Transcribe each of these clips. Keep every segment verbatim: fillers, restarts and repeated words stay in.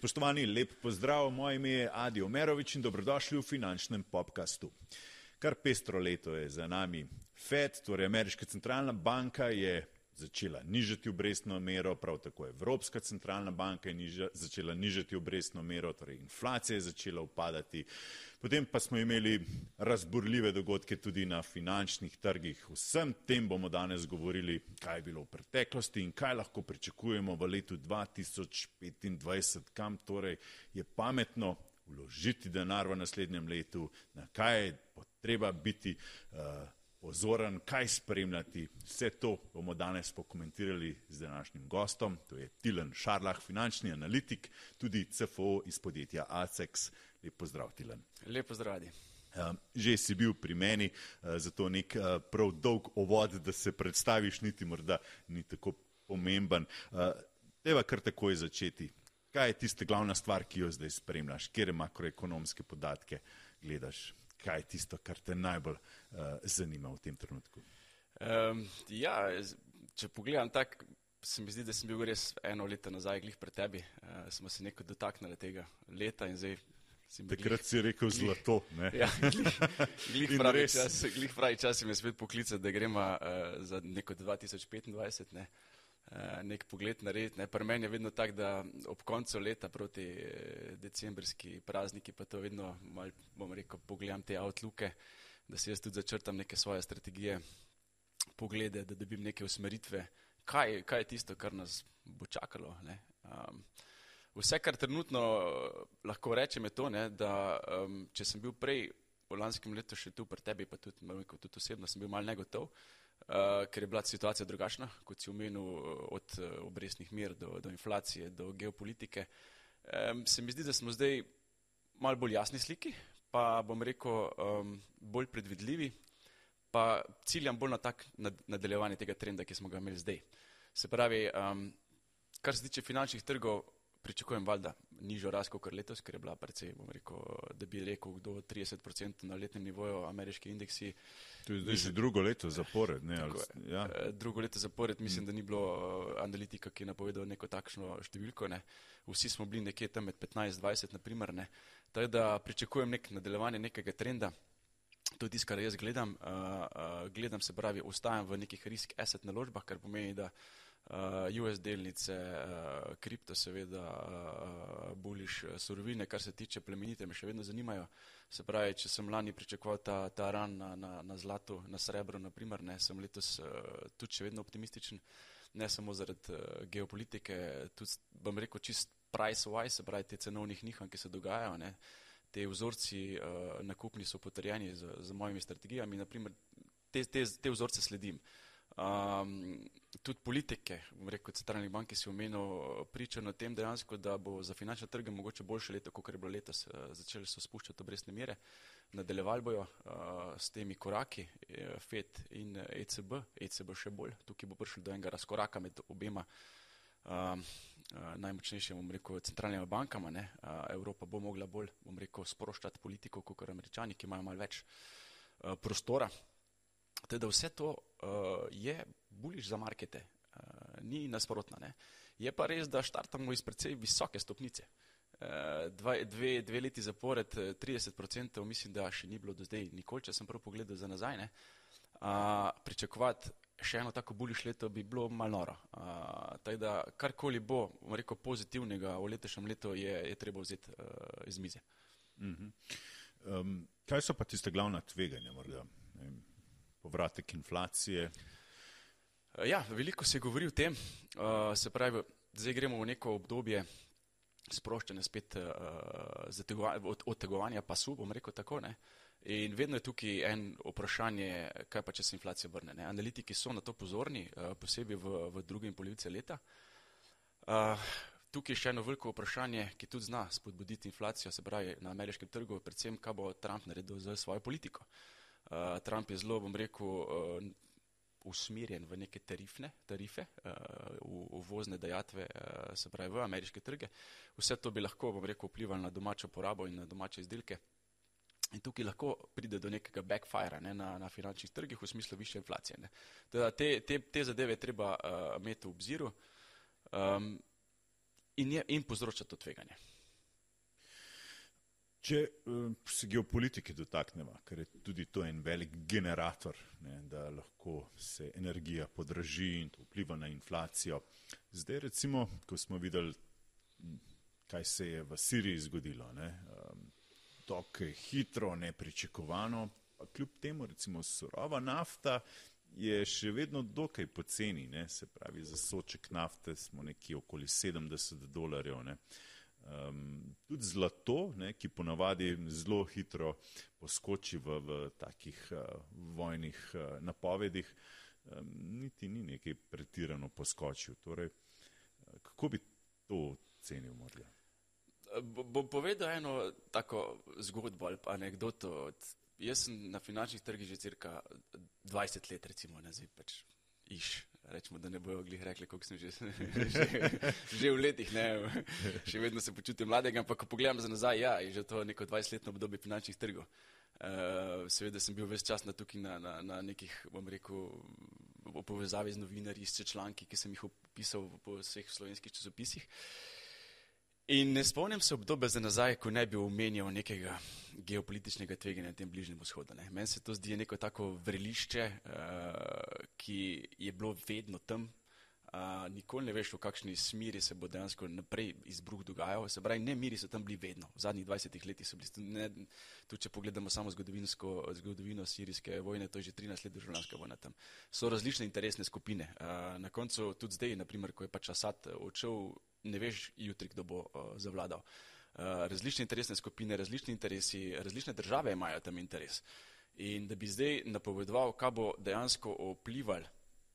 Spoštovani, lep pozdrav, moje ime je Adi Omerovič in dobrodošli v finančnem podcastu. Kar pestro leto je za nami. Fed, torej Ameriška centralna banka, je začela nižati obrestno mero, prav tako Evropska centralna banka je niža, začela nižati obrestno mero, torej inflacija je začela upadati. Potem pa smo imeli razburljive dogodke tudi na finančnih trgih. Vsem tem bomo danes govorili, kaj je bilo v preteklosti in kaj lahko pričakujemo v letu dva tisoč petindvajset, kam torej je pametno vložiti denar v naslednjem letu, na kaj je treba biti uh, pozoren, kaj spremljati. Vse to bomo danes pokomentirali z današnjim gostom, to je Tilen Šarlah, finančni analitik, tudi C F O iz podjetja Acex. Lep pozdrav, Tilen. Lep pozdrav, Adi. Že si bil pri meni, zato nek prav dolg ovod, da se predstaviš, niti morda ni tako pomemben. Deva kar takoj začeti. Kaj je tista glavna stvar, ki jo zdaj spremljaš? Kjer makroekonomske podatke gledaš? Kaj je tisto, kar te najbolj uh, zanima v tem trenutku? Um, ja, če pogledam tako, se mi zdi, da sem bil res eno leto nazaj, glih pred tebi. Uh, smo se nekaj dotaknili tega leta in zdaj... Takrat glih, si rekel glih, zlato, ne? Ja, glih, glih, pravi čas, glih pravi čas mi je spet poklicati, da gremo uh, za neko dva tisoč petindvajset, ne? Uh, nek pogled narediti. Ne? Pri meni je vedno tako, da ob koncu leta proti decembrski prazniki pa to vedno mal, bom rekel, pogledam te outlooke, da si jaz tudi začrtam neke svoje strategije, poglede, da dobim neke usmeritve, kaj, kaj je tisto, kar nas bo čakalo. Ne? Um, vse, kar trenutno lahko rečem je to, ne, da um, če sem bil prej v lanskem letu še tu pri tebi, pa tudi, rekel, tudi osebno sem bil malo negotov, Uh, ker je bila situacija drugačna, kot si omenil, od uh, obrestnih mer do, do inflacije, do geopolitike. Um, se mi zdi, da smo zdaj malo bolj jasni sliki, pa bom rekel um, bolj predvidljivi, pa ciljam bolj na tak nad, nadaljevanje tega trenda, ki smo ga imeli zdaj. Se pravi, um, kar se tiče finančnih trgov, pričakujem valjda nižjo rast kot letos, ker je bila precej, bom rekel, da bi rekel do trideset procentov na letnem nivoju ameriški indeksi. To je zdaj že drugo leto zapored, ne? Tako, ali, ja. Drugo leto zapored, mislim, da ni bilo analitika, ki je napovedal neko takšno številko, ne. Vsi smo bili nekje tam med petnajst dvajset, na primer, ne. Tako da pričakujem nek nadaljevanje nekega trenda. To je tisto, kar jaz gledam. Uh, uh, gledam, se pravi, ostajam v nekih risk asset naložbah, kar pomeni, da Uh, U S delnice, uh, kripto seveda, uh, bullish surovine, kar se tiče plemenite, me še vedno zanimajo. Se pravi, če sem lani pričakoval ta, ta ran na, na, na zlato, na srebro, naprimer, ne, sem letos uh, tudi še vedno optimističen, ne samo zaradi uh, geopolitike, tudi, bom rekel, čist price-wise, se pravi, te cenovnih nihanj, ki se dogajajo, ne, te vzorci uh, nakupni so potrjeni z, z mojimi strategijami, naprimer, te, te, te vzorce sledim. Um, tudi politike, bom rekel, centralnih bank, ki si omenil, pričajo o tem dejansko, da bo za finančne trge mogoče boljše leto, kot je bilo letos. Začeli so spuščati obrestne mere, nadaljevali bojo uh, s temi koraki, Fed in E C B, E C B še bolj. Tukaj bo prišlo do enega razkoraka med obema um, uh, najmočnejšima, bom rekel, centralnima bankama. Ne? Uh, Evropa bo mogla bolj, bom rekel, sproščati politiko, kot Američani, ki imajo malo več uh, prostora. Teda vse to uh, je bullish za markete, uh, ni nasprotno. Ne? Je pa res, da štartamo iz precej visoke stopnice. Uh, dva, dve, dve leti zapored, trideset procentov, mislim, da še ni bilo do zdaj nikoli, če sem prvo pogledal za nazaj. Ne? Uh, pričakovati še eno tako bullish leto bi bilo malo noro. Uh, tako da karkoli bo, bom rekel, pozitivnega v letošnjem letu je, je treba vzeti uh, iz mize. Uh-huh. Um, kaj so pa tiste glavna tveganja morda? Povratek inflacije? Ja, veliko se govori o tem. Uh, se pravi, zdaj gremo v neko obdobje sproščanja spet uh, odtegovanja pasu, bom rekel tako, ne. In vedno je tukaj en vprašanje, kaj pa če se inflacija vrne. Ne? Analitiki so na to pozorni, uh, posebej v, v drugem polovici leta. Uh, tukaj je še eno veliko vprašanje, ki tudi zna spodbuditi inflacijo, se pravi na ameriškem trgu, predvsem kaj bo Trump naredil za svojo politiko. Uh, Trump je zelo, bom rekel, uh, usmerjen v neke tarifne, tarife, uh, uvozne dajatve, uh, se pravi v ameriške trge. Vse to bi lahko, bom rekel, vplivalo na domačo porabo in na domače izdelke. In tukaj lahko pride do nekega backfire, ne, na, na finančnih trgih v smislu više inflacije. Ne. Teda te, te, te zadeve je treba uh, imeti v obziru um, in, je, in povzročati to tveganje. Če uh, se geopolitike dotaknemo, ker je tudi to en velik generator, ne, da lahko se energija podraži in to vpliva na inflacijo. Zdaj recimo, ko smo videli, kaj se je v Siriji zgodilo, ne, um, dokaj hitro, nepričakovano, pa kljub temu recimo surova nafta je še vedno dokaj poceni, ne, se pravi za soček nafte smo nekje okoli sedemdeset dolarjev, ne. Um, tudi zlato, ne, ki ponavadi zelo hitro poskoči v, v takih uh, vojnih uh, napovedih, um, niti ni nekaj pretirano poskočil. Torej, uh, kako bi to ocenil morda? Bom povedal eno tako zgodbo ali pa anekdoto. Jaz sem na finančnih trgih že cirka dvajset let, recimo, ne, zdaj pač iš. Rečemo, da ne bojo glih rekli, koliko sem že, že, že v letih, ne, še vedno se počutim mladega, ampak ko pogledam za nazaj, ja, je že to neko dvajsetletno obdobje finančnih trgov. Uh, seveda sem bil ves čas na tukaj na, na, na nekih, bom rekel, v povezavi z novinarji, s članki, ki sem jih opisal po vseh slovenskih časopisih. In ne spomnim se obdobja za nazaj, ko ne bi omenjal nekega geopolitičnega tveganja na tem bližnjem vzhodu. Ne. Meni se to zdi neko tako vrelišče, uh, ki je bilo vedno tam. Uh, nikoli ne veš, v kakšni smeri se bo dejansko naprej izbruh dogajal. Se pravi, ne miri so tam bili vedno. V zadnjih dvajsetih letih so bili, ne, tudi če pogledamo samo zgodovinsko, zgodovino sirijske vojne, to je že trinajst let državljanska vojna tam. So različne interesne skupine. Uh, na koncu tudi zdaj, naprimer, ko je pač Asad odšel, ne veš jutri, kdo bo uh, zavladal. Uh, različne interesne skupine, različni interesi, različne države imajo tam interes. In da bi zdaj napovedoval, kaj bo dejansko vplival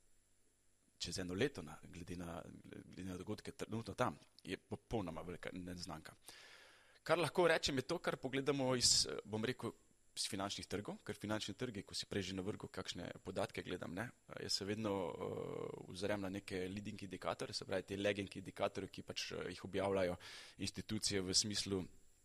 čez eno leto, na, glede, na, glede na dogodke trenutno tam, je popolnoma velika neznanka. Kar lahko rečem je to, kar pogledamo iz, bom rekel, iz finančnih trgov, ker finančni trgi, ko si prej že navrgel, kakšne podatke gledam, ne, jaz se vedno uh, vzrem na neke leading indikatorje, se pravi te lagging indikatorje, ki pač uh, jih objavljajo institucije v smislu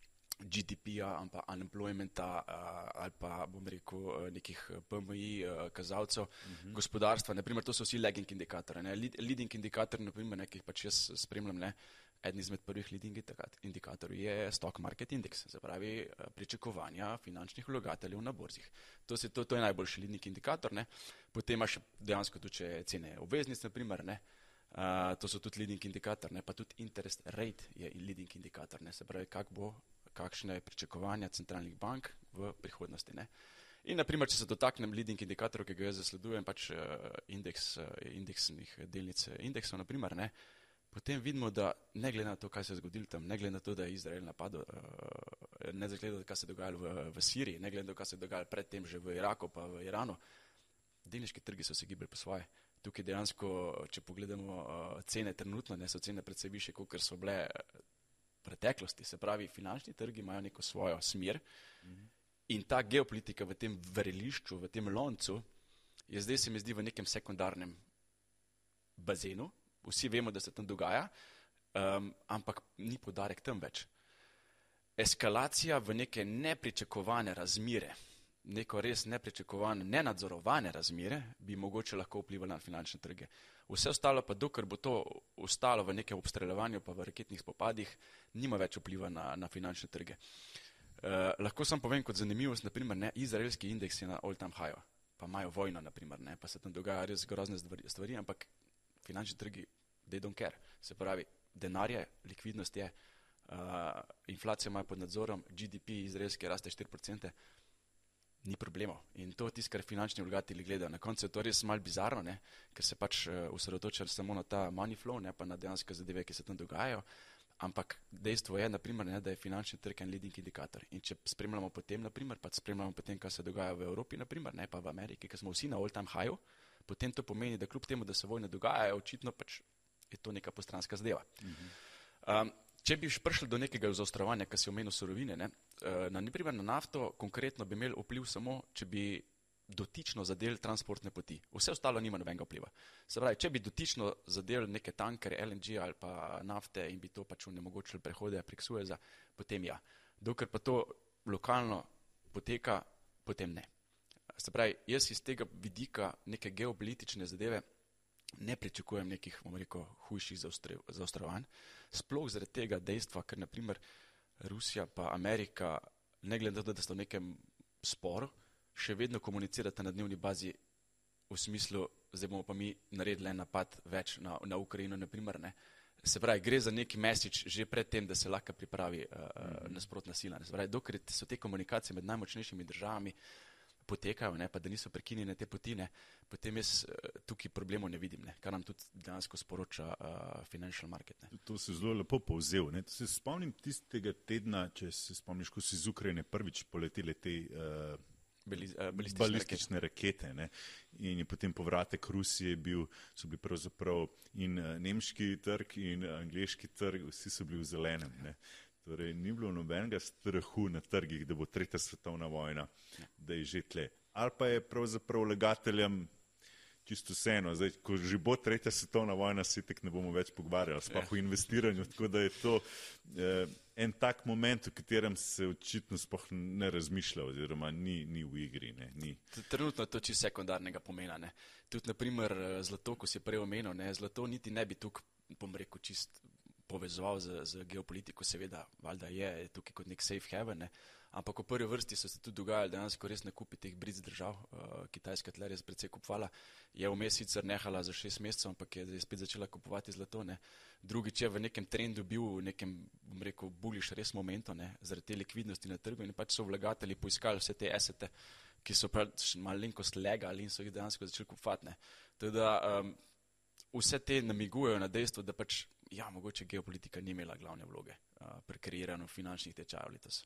G D P-ja ali pa unemploymenta ali pa, bom rekel, nekih P M I kazalcev uh-huh. gospodarstva. Naprimer, to so vsi lagging indikatorji. Leading indikator, naprimer, ne, ki jih pač jaz spremljam, ne, eden izmed prvih leading indikatorjev je stock market index, se pravi pričakovanja finančnih vlagateljev na borzih. To, se, to, to je najboljši leading indikator. Ne. Potem imaš dejansko tudi cene obveznic, naprimer, ne. Uh, to so tudi leading indikator, ne, pa tudi interest rate je leading indikator, ne, se pravi, kak bo kakšne pričakovanja centralnih bank v prihodnosti. Ne. In naprimer, če se dotaknem leading indikatorov, ki ga jaz zasledujem, pač indeks, indeksnih delnic indeksov, naprimer, ne, potem vidimo, da ne glede na to, kaj se je zgodilo tam, ne glede na to, da je Izrael napadel, ne glede na to, kaj se je dogajalo v, v Siriji, ne glede na to, kaj se je dogajalo predtem že v Iraku pa v Iranu, delniški trgi so se gibali po svoje. Tukaj dejansko, če pogledamo cene trenutno, ne, so cene predvsej više, kot so bile preteklosti, se pravi, finančni trgi imajo neko svojo smer mm-hmm. in ta geopolitika v tem vrelišču, v tem loncu, je zdaj se mi zdi v nekem sekundarnem bazenu. Vsi vemo, da se tam dogaja, um, ampak ni poudarek tam več. Eskalacija v neke nepričakovane razmere, neko res nepričakovane, nenadzorovane razmere, bi mogoče lahko vplivala na finančne trge. Vse ostalo pa, dokler bo to ostalo v nekem obstreljevanju pa v raketnih spopadih, nima več vpliva na, na finančne trge. Uh, lahko sam povem kot zanimivost, naprimer, ne, izraelski indeks je na all time high, pa imajo vojno, naprimer, ne, pa se tam dogaja res grozne stvari, ampak finančni trgi, they don't care. Se pravi, denar je, likvidnost je, uh, inflacija ima pod nadzorom, G D P izraelski raste štiri procente, ni problemov. In to je tisto, kar finančni vlagatelji gledajo. Na koncu je to res malo bizarno, ne, ker se pač osredotočajo samo na ta money flow, ne pa na dejanske zadeve, ki se tam dogajajo. Ampak dejstvo je, naprimer, ne, da je finančni trg en leading indikator. In če spremljamo potem, naprimer, pa spremljamo potem, kaj se dogaja v Evropi, naprimer, ne, pa v Ameriki, ker smo vsi na all time high, potem to pomeni, da kljub temu, da se vojne dogajajo, očitno pač je to neka postranska zadeva. Mhm. Um, Če bi prišli do nekega zaostrovanja, kar si omenil surovine, ne, na, naprimer na nafto konkretno bi imel vpliv samo, če bi dotično zadel transportne poti. Vse ostalo nima nobenega vpliva. Se pravi, če bi dotično zadel neke tankere, L N G ali pa nafte in bi to pač onemogočili prehode prek Sueza, potem ja. Dokler pa to lokalno poteka, potem ne. Se pravi, jaz iz tega vidika neke geopolitične zadeve ne pričakujem nekih, bomo rekel, hujših zaostrovanj. Sploh zaradi tega dejstva, ker naprimer Rusija pa Amerika, ne glede na to, da sta v nekem sporu, še vedno komunicirata na dnevni bazi v smislu, zdaj bomo pa mi naredili en napad več na, na Ukrajino, naprimer, ne. Se pravi, gre za neki message že pred tem, da se lahko pripravi uh, mm-hmm. nasprotna sila. Se pravi, dokler so te komunikacije med najmočnejšimi državami potekajo, ne, pa da niso prekinjene te potine, potem jaz uh, tukaj problemov ne vidim, ne, kar nam tudi dejansko sporoča uh, financial market. Ne. To se zelo lepo povzel. Ne. To se spomnim tistega tedna, če se spomniš, ko si iz Ukrajine prvič poletele te uh, Baliz, uh, balistične, balistične rakete, rakete ne. In je potem povratek Rusije bil, so bili pravzaprav in uh, nemški trg in uh, angleški trg, vsi so bili v zelenem. Ne. Torej, ni bilo nobenega strahu na trgih, da bo tretja svetovna vojna, da je že tle. Ali pa je pravzaprav vlagateljem čisto vseeno, zdaj, ko že bo tretja svetovna vojna, se tek ne bomo več pogovarjali, sploh v investiranju, tako da je to eh, en tak moment, v katerem se očitno sploh ne razmišlja, oziroma ni, ni v igri. Ne, ni. Trenutno je to čisto sekundarnega pomena. Ne. Tudi, naprimer, zlato, ko si prej omenil, ne, zlato niti ne bi tukaj, bom rekel, čist povezoval z, z geopolitiko, seveda, valjda je, je tukaj kot nek safe haven, ne. Ampak v prvi vrsti so se tudi dogajali dejansko res nakupi teh bric držav, uh, Kitajska tle res precej kupovala, je vmes sicer nehala za šest mesecev, ampak je spet začela kupovati zlato, ne. Drugič je v nekem trendu bil, v nekem, bom rekel, bullish res momentu, ne, zaradi te likvidnosti na trgu in pač so vlagatelji poiskali vse te asete, ki so pač malenkost legali in so jih dejansko začeli kupovati, ne. Teda, um, vse te namigujejo na dejstvo, da pač, ja, mogoče geopolitika ni imela glavne vloge uh, pri kreiranju finančnih tečajev letos.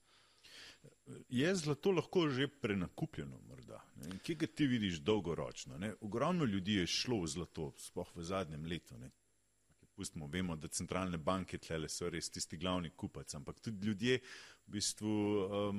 Je zlato lahko že prenakupljeno morda? Ne? Kje ga ti vidiš dolgoročno? Ne? Ogromno ljudi je šlo v zlato, sploh v zadnjem letu. Ne? Pustimo, vemo, da centralne banke tlele so res tisti glavni kupac, ampak tudi ljudje v bistvu um,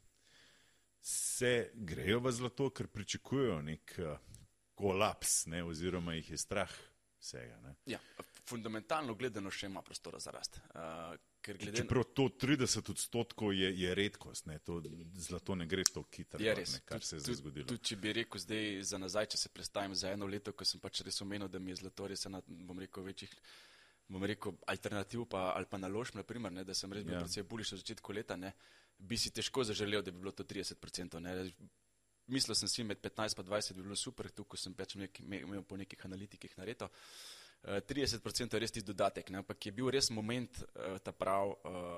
se grejo v zlato, ker pričakujejo nek uh, kolaps, ne? Oziroma jih je strah vsega. Ne? Ja, fundamentalno gledano še ima prostora za rast. Uh, Glede... Čeprav to trideset odstotkov je, je redkost, ne? To zlato ne gre to hitro, kar tud, se je zdaj zgodilo. Tudi če bi rekel zdaj za nazaj, če se predstavim za eno leto, ko sem pač res omenil, da mi je zlato res ena, bom rekel, večjih, bom rekel, alternativ pa, ali pa naložb, na primer, ne, da sem res bil ja. predvsej bullish v začetku leta, ne, bi si težko zaželel, da bi bilo to trideset procentov. Ne. Mislil sem si med petnajst pa dvajset bi bilo super, tukaj sem pač imel po nekih analitikih naredil. trideset procentov je res tisti dodatek, ne, ampak je bil res moment uh, ta prav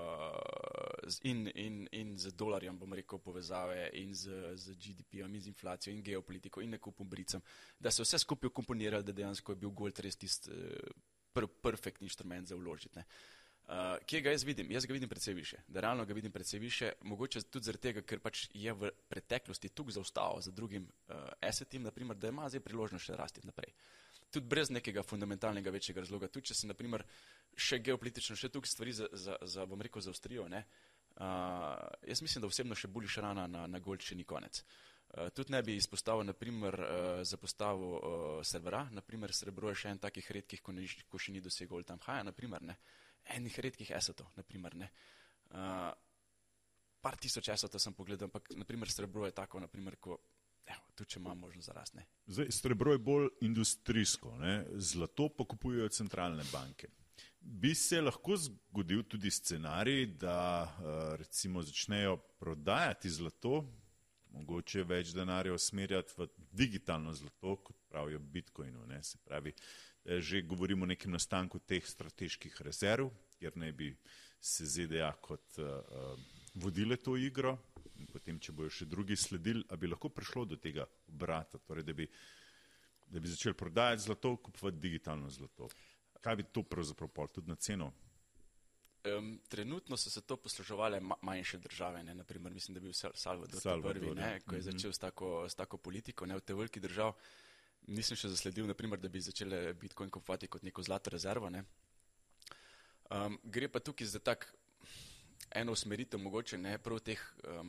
uh, in, in, in z dolarjem, bom rekel, povezave in z, z G D P-om in z inflacijo in geopolitiko in nekupom bricam, da se vse skupaj komponirali, da dejansko je bil gold res tisti uh, pr perfekt inštrument za vložiti. Uh, kje ga jaz vidim? Jaz ga vidim predvsej više, da realno ga vidim predvsej više, mogoče tudi zaradi tega, ker pač je v preteklosti tukaj zaostal za drugim uh, assetim, naprimer, da ima zdaj priložnost še rasti naprej. Tudi brez nekega fundamentalnega večjega razloga. Tudi, če se, naprimer, še geopolitično, še tukaj stvari za, za, za, bom rekel, zaostrijo, ne. Uh, jaz mislim, da osebno še bullish rana na, na gold še ni konec. Uh, tudi ne bi izpostavil, naprimer, uh, za postavo uh, servera, naprimer, srebro je še en takih redkih, ko, ne, ko še ni dosegel all time high, naprimer, ne. Enih redkih assetov, naprimer, ne. Uh, par tisoč assetov sem pogledal, ampak, naprimer, srebro je tako, naprimer, ko evo, tudi če ima možnost za rast, ne. Zdaj, srebro je bolj industrijsko, ne? Zlato pa kupujejo centralne banke. Bi se lahko zgodil tudi scenarij, da recimo začnejo prodajati zlato, mogoče več denarja usmerjati v digitalno zlato, kot pravijo Bitcoinu, ne? Se pravi, že govorimo o nekem nastanku teh strateških rezerv, kjer naj bi se Z D A kot uh, vodile to igro, in potem, če bojo še drugi sledili, a bi lahko prišlo do tega obrata, torej, da bi, da bi začeli prodajati zlato, kupovati digitalno zlato. Kaj bi to pravzaprav pol tudi na ceno? Um, trenutno so se to posluževale ma manjše države, ne, naprimer, mislim, da bi bil Salvador, Salvador prvi, ne, ko je začel s tako, s tako politiko, ne, v te veliki držav. Nisem še zasledil, naprimer, da bi začele Bitcoin kupovati kot neko zlato rezervo, ne. Um, gre pa tukaj za tak eno usmeritev mogoče, ne, prav teh, um,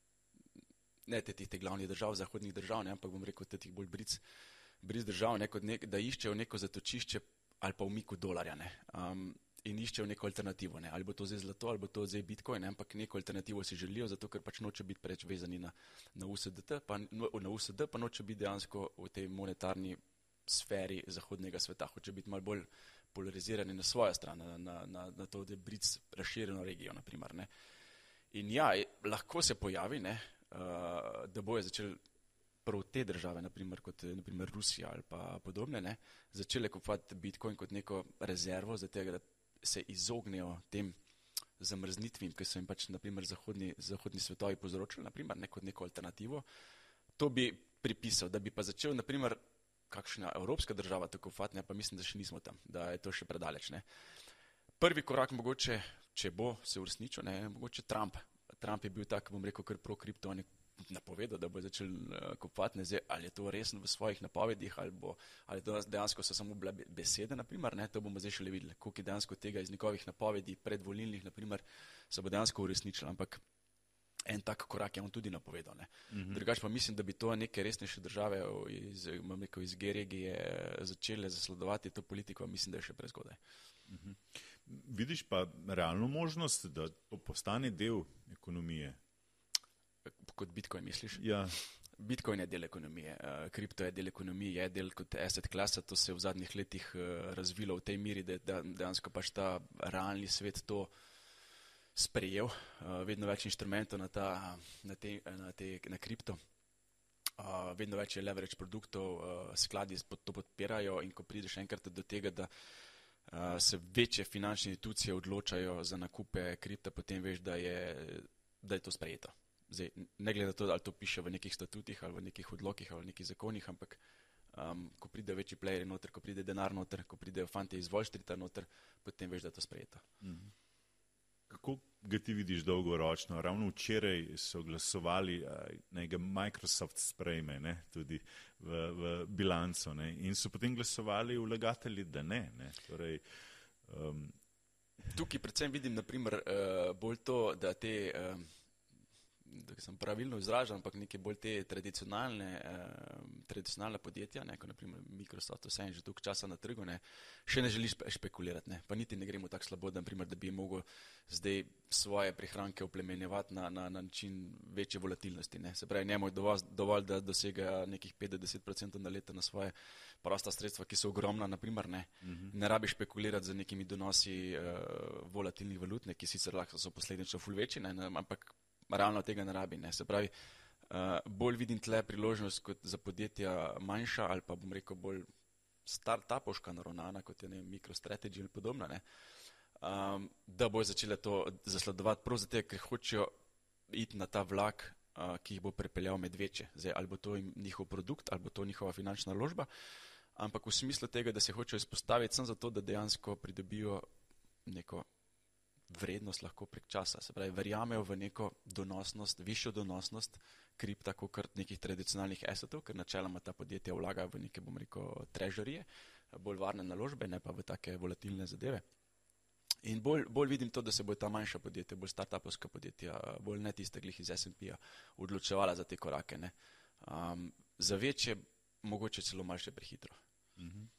ne te tih te glavnih držav, zahodnih držav, ne, ampak bom rekel teh bolj bric, bric držav, ne, kot nek, da iščejo neko zatočišče ali pa umiku dolarja, ne, um, in iščejo neko alternativo, ne, ali bo to zdaj zlato, ali bo to zdaj Bitcoin, ne, ampak neko alternativo si želijo, zato ker pač noče biti preč vezani na, na U S D T, pa, na U S D, pa noče biti dejansko v tej monetarni sferi zahodnega sveta, hoče biti malo bolj polarizirani na svojo stran, na, na, na, na to, da je bric razširjeno regijo, naprimer, ne. In ja, lahko se pojavi, ne, uh, da bojo začeli prav te države, naprimer kot naprimer Rusija ali pa podobne, ne, začele kupovati Bitcoin kot neko rezervo, zato da se izognejo tem zamrznitvam, ki so jim pač naprimer zahodni, zahodni svetovi povzročili, naprimer, ne, kot neko alternativo. To bi pripisal, da bi pa začel, naprimer, kakšna evropska država tako kupovati, pa mislim, da še nismo tam, da je to še predaleč, ne. Prvi korak mogoče, če bo se uresničil, ne, mogoče Trump. Trump je bil tak, bom rekel, kar pro kripto, on je napovedal, da bo začel uh, kupovati, ne, zdaj, ali je to resno v svojih napovedih, ali, bo, ali to dejansko so samo bile besede, naprimer, ne, to bomo zdaj šele videli, koliko je dejansko tega iz njegovih napovedi predvolilnih, naprimer, se bo dejansko uresničilo, ampak en tak korak je on tudi napovedal, ne. Mm-hmm. Drugač pa mislim, da bi to neke resnejše države iz, rekel, iz G regije začele zasledovati to politiko, mislim, da je še prezgodaj. Mm-hmm. Vidiš pa realno možnost, da to postane del ekonomije? Kot Bitcoin misliš? Ja. Bitcoin je del ekonomije, kripto je del ekonomije, je del kot asset klasa, to se je v zadnjih letih razvilo v tej miri, da je dejansko pač ta realni svet to sprejel, vedno več inštrumentov na, ta, na, te, na, te, na kripto, vedno več je leverage produktov, skladi to podpirajo in ko prideš enkrat do tega, da se večje finančne institucije odločajo za nakupe kripta, potem veš, da je, da je to sprejeto. Zdaj, ne glede na to, ali to piše v nekih statutih ali v nekih odlokih ali v nekih zakonih, ampak um, ko pride večji playeri noter, ko pride denar noter, ko pridejo fante iz Wall Streeta noter, potem veš, da je to sprejeto. Mm-hmm. Kako ga ti vidiš dolgoročno? Ravno včeraj so glasovali, naj ga Microsoft sprejme, ne, tudi v, v bilanco, ne, in so potem glasovali vlagatelji, da ne. ne. Torej, um... Tukaj predvsem vidim, naprimer, uh, bolj to, da te... Uh, da sem pravilno izražen, ampak neke bolj te tradicionalne, eh, tradicionalne podjetja, ne, kot naprimer Microsoft, vse in že toliko časa na trgu, ne, še ne želi špe, špekulirati, ne, pa niti ne gremo tako slabo, da, naprimer, da bi mogel zdaj svoje prihranke oplemenjevati na, na, na način večje volatilnosti, ne, se pravi, njemu je dovolj, dovolj, da dosega nekih pet do deset procentov na leto na svoje prosta sredstva, ki so ogromna, naprimer, ne, mm-hmm. ne rabi špekulirati z nekimi donosi eh, volatilnih valut, ne, ki sicer lahko so posledično ful večji, ne, ne, ampak realno tega ne rabi, ne. Se pravi, uh, bolj vidim tle priložnost kot za podjetja manjša ali pa bom rekel bolj start-upoška naravnana, kot je ne, MicroStrategy ali podobno, ne, um, da bojo začele to zasledovati prav zato, ker hočejo iti na ta vlak, uh, ki jih bo prepeljal med večje. Zdaj, ali bo to njihov produkt, ali bo to njihova finančna naložba, ampak v smislu tega, da se hočejo izpostaviti samo zato, da dejansko pridobijo neko vrednost lahko prek časa. Se pravi, verjamejo v neko donosnost, višjo donosnost kripta, kot nekih tradicionalnih assetov, ker načeloma ta podjetja vlagajo v neke, bom rekel, trežerije, bolj varne naložbe, ne pa v take volatilne zadeve. In bolj, bolj vidim to, da se bojo ta manjša podjetja, bolj start-upovska podjetja, bolj ne tiste glih iz S and P-ja, odločevala za te korake, ne. Um, za večje, mogoče celo malce prehitro. Mm-hmm.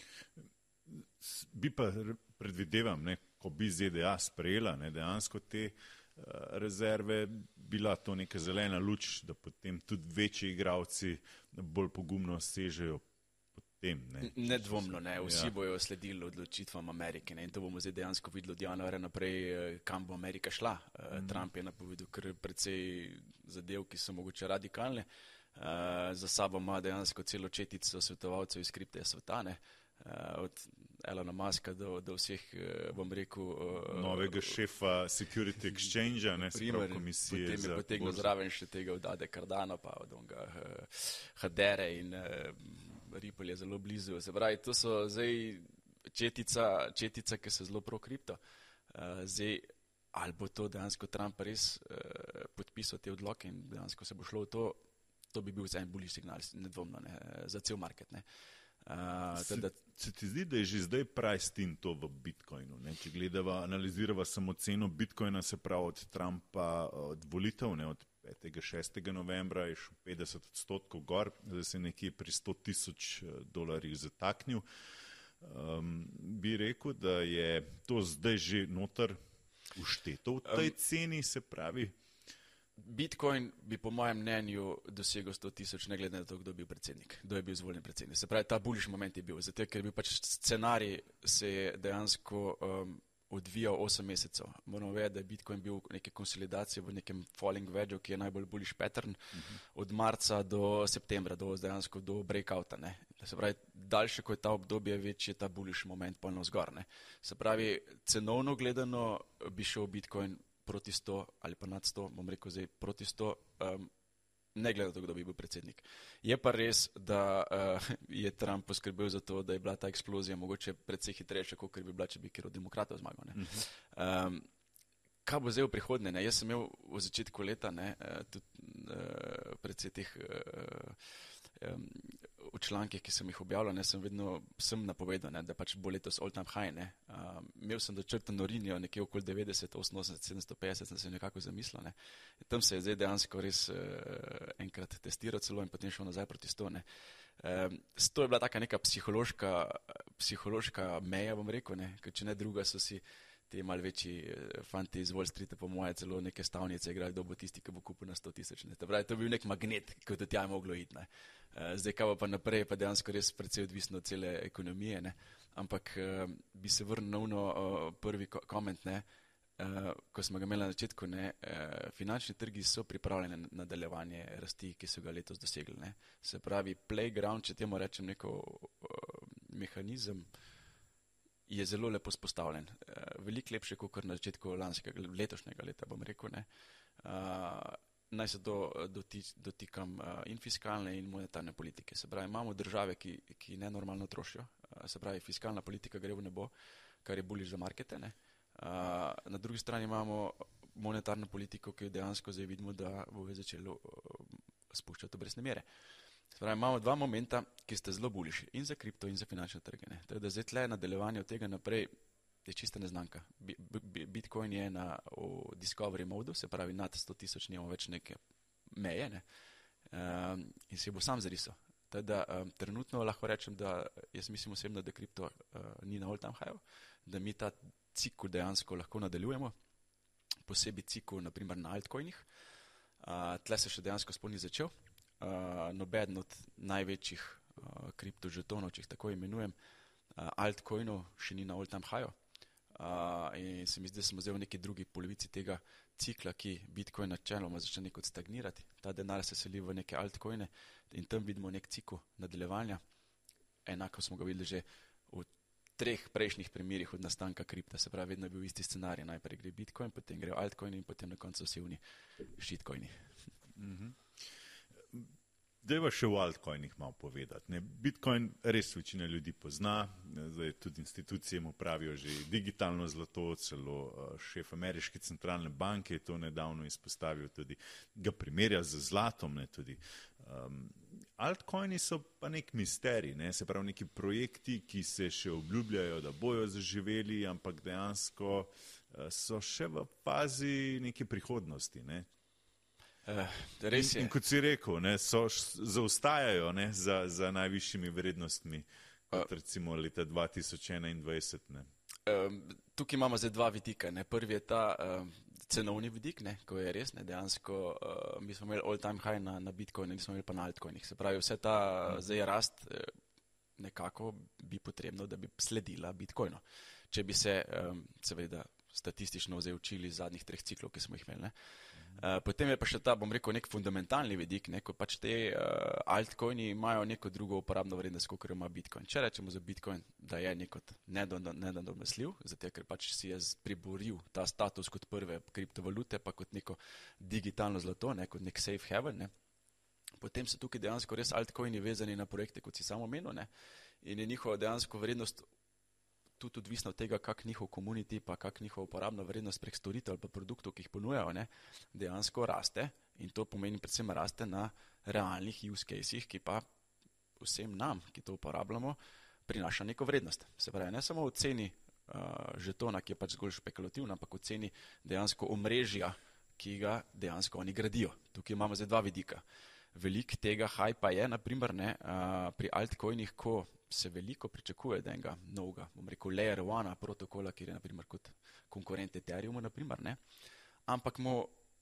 Bi pa predvidevam, ne, ko bi Z D A sprejela, ne, dejansko te uh, rezerve, bila to neka zelena luč, da potem tudi večji igralci bolj pogumno sežejo potem. Ne, Nedvomno, ne, vsi ja. bojo sledili odločitvam Amerike, ne, in to bomo zdaj dejansko videli od januarja naprej, kam bo Amerika šla. Mm. Trump je napovedal kar precej zadev, ki so mogoče radikalne. Uh, za sabo ima dejansko celo četico svetovalcev iz kripte sveta, ne. Uh, od Elona Muska do, do vseh, uh, bom rekel... Uh, novega šefa Security Exchange-a, ne, primer, sprav komisije potem je potegnil zraven še tega od Ade Cardano, pa od onga uh, Hadere in uh, Ripple je zelo blizu. Se pravi, to so zdaj četica, četica, ki se zelo pro kripto. Uh, zdaj, ali bo to dejansko Trump res uh, podpisal te odloke in dejansko se bo šlo v to, to bi bil en bolji signal, nedvomno, ne, za cel market, ne. Uh, se, teda, se ti zdi, da je že zdaj priced in to v Bitcoinu? Ne? Če gledava, analizirava samo ceno Bitcoina, se pravi od Trumpa, od volitev, ne? Od petega šestega novembra je šel petdeset odstotkov gor, zdaj se je nekje pri sto tisoč dolarjih zataknil. Um, bi rekel, da je to zdaj že noter všteto v tej um, ceni, se pravi? Bitcoin bi po mojem mnenju dosegel sto tisoč, ne glede na to, kdo je bil predsednik, kdo je bil izvoljen predsednik. Se pravi, ta bullish moment je bil, zato ker je bil pač scenarij se je dejansko um, odvijal osem mesecev. Moramo vedeti, da je Bitcoin bil neke konsolidacije v nekem falling wedge, ki je najbolj bullish pattern, uh-huh. od marca do septembra, do dejansko do breakouta. Ne. Se pravi, daljše, ko je ta obdobje, večji je ta bullish moment polno zgor. Ne. Se pravi, cenovno gledano bi šel Bitcoin proti sto ali pa nad sto, bom rekel zdaj proti sto, um, ne glede na to, kdo bi bil predsednik. Je pa res, da uh, je Trump poskrbel za to, da je bila ta eksplozija mogoče predvsej hitrejša, kot bi bila, če bi kjer od demokratov zmagal. Ne. Um, kaj bo zdaj v prihodnje? Ne? Jaz sem imel v začetku leta ne, tudi uh, predvsej teh uh, um, v člankih, ki sem jih objavljal, ne, sem vedno sem napovedal, ne, da pač bo letos all time high. Ne. Um, imel sem dočrtano linijo nekje okoli devetdeset, osemdeset, sedemsto petdeset, sem se nekako zamislil. Ne. Tam se je zdaj dejansko res uh, enkrat testiral celo in potem šel nazaj proti sto. Ne. Um, sto je bila taka neka psihološka, psihološka meja, bom rekel, ne, ker če ne druga so si ti malo večji fanti iz Wall Streeta, po moje celo neke stavnice igrali, kdo bo tisti, ki bo kupil na sto tisoč. To je bil nek magnet, ki do tja je moglo iti. Ne. Zdaj, kaj pa naprej, pa dejansko res precej odvisno od cele ekonomije. Ne. Ampak bi se vrnil na prvi koment, ne. Ko smo ga imeli na začetku, ne, finančni trgi so pripravljeni na nadaljevanje rasti, ki so ga letos dosegli. Ne. Se pravi, playground, če temu rečem neko mehanizem, je zelo lepo spostavljen. Veliko lepše, kot na začetku lanskega, letošnjega leta, bom rekel. Ne. Naj se to dotič, dotikam in fiskalne in monetarne politike. Se pravi, imamo države, ki, ki nenormalno trošijo. Se pravi, fiskalna politika gre v nebo, kar je bullish za markete. Ne. Na drugi strani imamo monetarno politiko, ki dejansko zdaj vidimo, da bo začelo spuščati obrestne mere. Pravi, imamo dva momenta, ki sta zelo bullish in za kripto in za finančne trge. Ne. Tako da zdaj tle nadaljevanje od tega naprej je čista neznanka. Bitcoin je na v discovery modu, se pravi nad sto tisoč nimamo več neke meje, ne. Um, in se bo sam zarisal. Tako da um, trenutno lahko rečem, da jaz mislim osebno, da kripto uh, ni na all time high, da mi ta cikl dejansko lahko nadaljujemo, posebej cikl naprimer na altcoinih. Uh, tle se še dejansko sploh ni začel. Uh, nobeden od največjih uh, kriptožetonov, če jih tako imenujem, uh, altcoinov še ni na all time high. Uh, in se mi zdi, da smo zdaj v neki drugi polovici tega cikla, ki Bitcoin načeloma začne nekot stagnirati. Ta denar se seli v neke altcoine in tam vidimo nek cikl nadaljevanja. Enako smo ga videli že v treh prejšnjih primerih od nastanka kripta, se pravi, vedno je bil isti scenarij. Najprej gre Bitcoin, potem gre altcoin in potem na koncu vsi oni shitcoini. Mhm. Dajva še v altcoinih malo povedati. Ne? Bitcoin res večina ljudi pozna, zdaj tudi institucije mu pravijo že digitalno zlato, celo šef ameriške centralne banke je to nedavno izpostavil, tudi ga primerja z zlatom. Ne, tudi. Um, altcoini so pa nek misterij, ne? Se pravi neki projekti, ki se še obljubljajo, da bojo zaživeli, ampak dejansko so še v fazi neke prihodnosti. Ne? Uh, res je. In, in kot si rekel, ne, so zaostajajo ne, za, za najvišjimi vrednostmi, kot uh, recimo leta dva tisoč enaindvajset. Ne. Um, tukaj imamo zdaj dva vidika. Ne. Prvi je ta um, cenovni vidik, ne, ko je res, ne, dejansko uh, mi smo imeli all time high na, na Bitcoin, nismo imeli pa na altcoinih. Se pravi, vse ta uh, zdaj rast uh, nekako bi potrebno, da bi sledila Bitcoinu. Če bi se um, seveda statistično zdaj učili iz zadnjih treh ciklov, ki smo jih imeli. Ne. Uh, potem je pa še ta, bom rekel, nek fundamentalni vidik, ne, ko pač te uh, altcoini imajo neko drugo uporabno vrednost, kot ima Bitcoin. Če rečemo za Bitcoin, da je nekot nenadomestljiv, zato ker pač si je priboril ta status kot prve kriptovalute, pa kot neko digitalno zlato, ne, kot nek safe haven, ne. Potem so tukaj dejansko res altcoini vezani na projekte, kot si samo omenil, ne, in je njihova dejansko vrednost tudi odvisno od tega, kak njihov community, pa kak njihova uporabna vrednost prek storitev ali pa produktov, ki jih ponujajo, ne, dejansko raste in to pomeni predvsem raste na realnih use casih, ki pa vsem nam, ki to uporabljamo, prinaša neko vrednost. Se pravi, ne samo v ceni uh, žetona, ki je pač zgolj špekulativna, ampak v ceni dejansko omrežja, ki ga dejansko oni gradijo. Tukaj imamo zdaj dva vidika. Veliko tega hypa je, naprimer, ne, uh, pri altcoinih, ko se veliko pričakuje, da enega novega, bom rekel, layer one protokola, ki je naprimer kot konkurent Ethereumu, naprimer, ne, ampak mu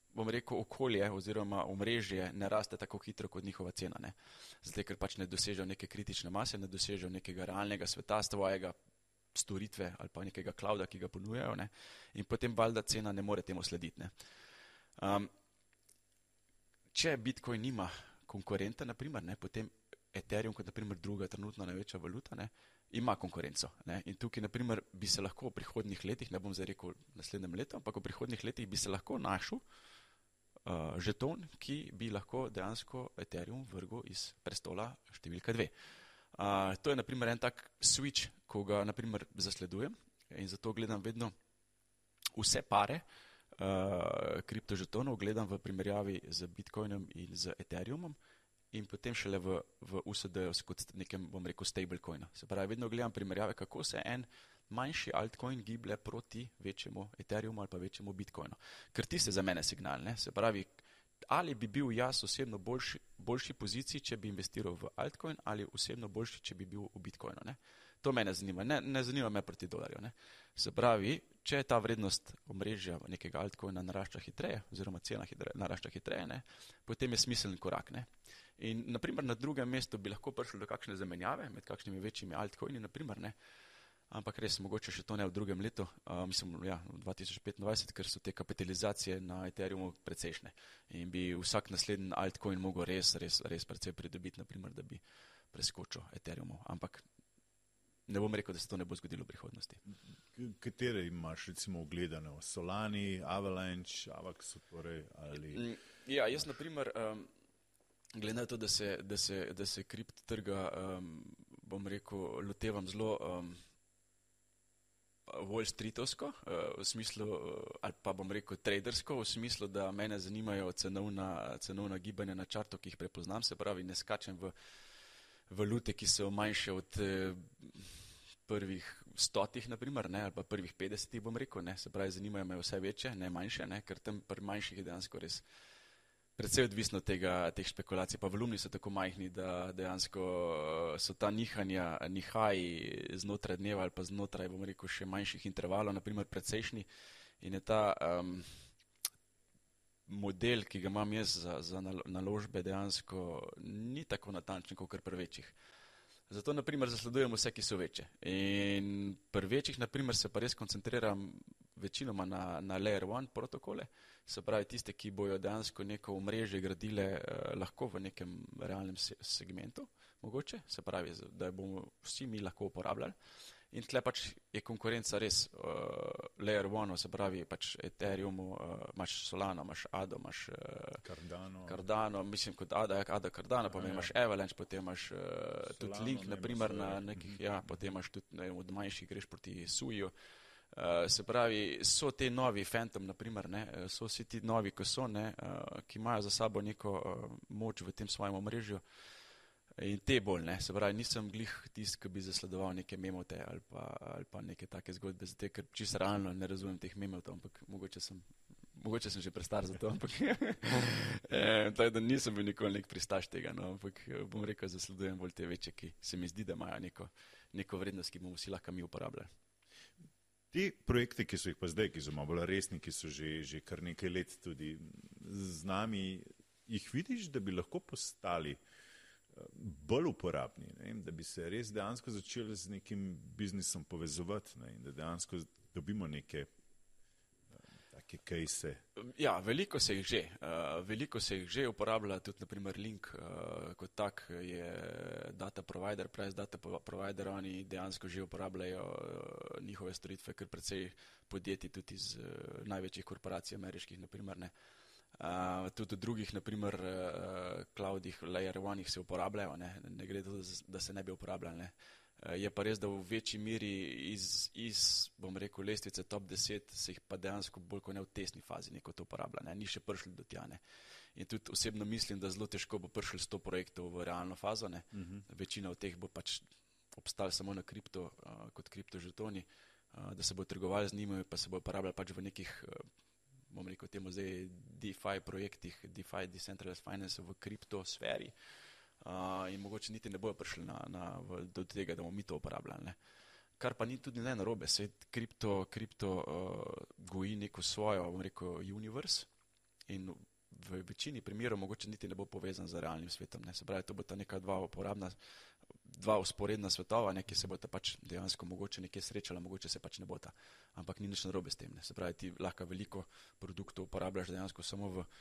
bom rekel, okolje oziroma omrežje ne raste tako hitro kot njihova cena. Ne. Zato, ker pač ne dosežejo neke kritične mase, ne dosežejo nekega realnega sveta, svojega storitve ali pa nekega clouda, ki ga ponujajo, ne. In potem valjda cena ne more temu slediti. Ne. Um, če Bitcoin nima konkurenta, naprimer, ne, potem Ethereum kot naprimer druga trenutno največja valuta, ne, ima konkurenco. Ne. In tukaj naprimer bi se lahko v prihodnjih letih, ne bom zdaj rekel naslednjem letu, ampak v prihodnjih letih bi se lahko našel uh, žeton, ki bi lahko dejansko Ethereum vrgel iz prestola številka dve. Uh, to je naprimer en tak switch, ko ga naprimer zasledujem in zato gledam vedno vse pare uh, kriptožetonov, gledam v primerjavi z Bitcoinom in z Ethereumom in potem šele v, v U S D-ju kot nekem, bom rekel, stablecoina. Se pravi, vedno gledam primerjave, kako se en manjši altcoin giblje proti večjemu Ethereumu ali pa večjemu Bitcoinu. Ker ti se za mene signal, ne? Se pravi, ali bi bil jaz osebno boljši, boljši poziciji, če bi investiral v altcoin, ali osebno boljši, če bi bil v Bitcoinu. Ne? To mene zanima. Ne, ne zanima me proti dolarju. Ne? Se pravi, če ta vrednost omrežja nekega altcoina narašča hitreje, oziroma cena hitre, narašča hitreje, ne? Potem je smiseln korak. Ne? In naprimer na drugem mestu bi lahko prišlo do kakšne zamenjave med kakšnimi večjimi altcoini, naprimer, ne? Ampak res mogoče še to ne v drugem letu, uh, mislim, ja, v dva tisoč petindvajset, ker so te kapitalizacije na Ethereumu precejšnje in bi vsak naslednji altcoin mogel res, res, res precej pridobiti, naprimer, da bi preskočil Ethereumu. Ampak ne bom rekel, da se to ne bo zgodilo v prihodnosti. Katere imaš recimo ogledane? Solani, Avalanche, Avax, torej, ali... Ja, jaz naprimer, um, glede na to, da se, da se, da se kript trga, um, bom rekel, lotevam zelo um, Wall Streetovsko, v smislu, ali pa bom rekel tradersko, v smislu, da mene zanimajo cenovna, cenovna gibanja na čartu, ki jih prepoznam, se pravi, ne skačem v valute, ki so manjše od prvih stotih, naprimer, ne, ali pa prvih petdesetih, bom rekel, ne, se pravi, zanimajo me vse večje, ne manjše, ne, ker tam pri manjših je dejansko res predvsej odvisno od tega, teh špekulacij, pa volumni so tako majhni, da dejansko so ta nihanja, nihaji znotraj dneva ali pa znotraj, bom rekel, še manjših intervalov, naprimer precejšnji in je ta um, model, ki ga imam jaz za, za naložbe, dejansko ni tako natančen, kot pri večjih. Zato, naprimer, zasledujem vse, ki so večje. In pri večjih, naprimer, se pa res koncentriram večinoma na, na layer one protokole, se pravi tiste, ki bojo dejansko neko omrežje gradile eh, lahko v nekem realnem se segmentu, mogoče, se pravi, da bomo vsi mi lahko uporabljali. In tle pač je konkurenca res uh, layer one, se pravi pač Ethereumu, uh, imaš Solano, imaš Ado, imaš uh, Cardano. Cardano, mislim kot Ada, Ada Cardano, potem imaš Avalanche, potem imaš uh, tudi Link, naprimer, na nekih, ja, potem imaš tudi, ne vem, od manjših greš proti Suju. Uh, se pravi, so te novi Phantom, naprimer, ne, so vsi ti novi, ko so, ne, uh, ki imajo za sabo neko uh, moč v tem svojem omrežju. In te bolj, ne, se pravi, nisem glih tist, ki bi zasledoval neke memote ali pa, ali pa neke take zgodbe, zato ker čisto realno ne razumem teh memotov, ampak mogoče sem, mogoče sem že prestar za to, ampak e, tako da nisem bil nikoli nek pristaš tega, no, ampak bom rekel, zasledujem bolj te večje, ki se mi zdi, da imajo neko, neko vrednost, ki bomo vsi lahko mi uporabljali. Ti projekti, ki so jih pa zdaj, ki so malo bolj resni, ki so že, že kar nekaj let tudi z nami, jih vidiš, da bi lahko postali bolj uporabni, ne, da bi se res dejansko začeli z nekim biznisom povezovati, ne, in da dejansko dobimo neke uh, take case. Ja, veliko se jih že, uh, veliko se jih že uporablja, tudi naprimer Link uh, kot tak je data provider, price data provider, oni dejansko že uporabljajo uh, njihove storitve, kar precej podjetij tudi iz uh, največjih korporacij ameriških, naprimer, ne. Uh, tudi v drugih, naprimer, uh, cloudih, layer one-ih se uporabljajo, ne, ne gre to, da se ne bi uporabljali, ne. Uh, je pa res, da v večji miri iz, iz, bom rekel, lestvice top deset se jih pa dejansko bolj kot ne v tesni fazi neko to uporablja, ne, ni še prišli do tja, ne. In tudi osebno mislim, da zelo težko bo prišli sto projektov v realno fazo, ne. Uh-huh. Večina od teh bo pač obstali samo na kripto, uh, kot kriptožetoni, uh, da se bo trgovali z njimi, pa se bo uporabljali pač v nekih uh, bom rekel temu zdaj DeFi projektih, DeFi, Decentralized Finance v kriptosferi uh, in mogoče niti ne bojo prišli na, na, v, do tega, da bomo mi to uporabljali, ne. Kar pa ni tudi ne narobe, saj kripto, kripto uh, goji neko svojo, bom rekel, universe in v večini primerov mogoče niti ne bo povezan z realnim svetom. Ne. Se pravi, to bo ta neka dva uporabna, dva usporedna svetova, ne, ki se bosta pač dejansko mogoče nekje srečala, mogoče se pač ne bota. Ampak ni nič narobe s tem. Ne. Se pravi, ti lahko veliko produktov uporabljaš dejansko samo v,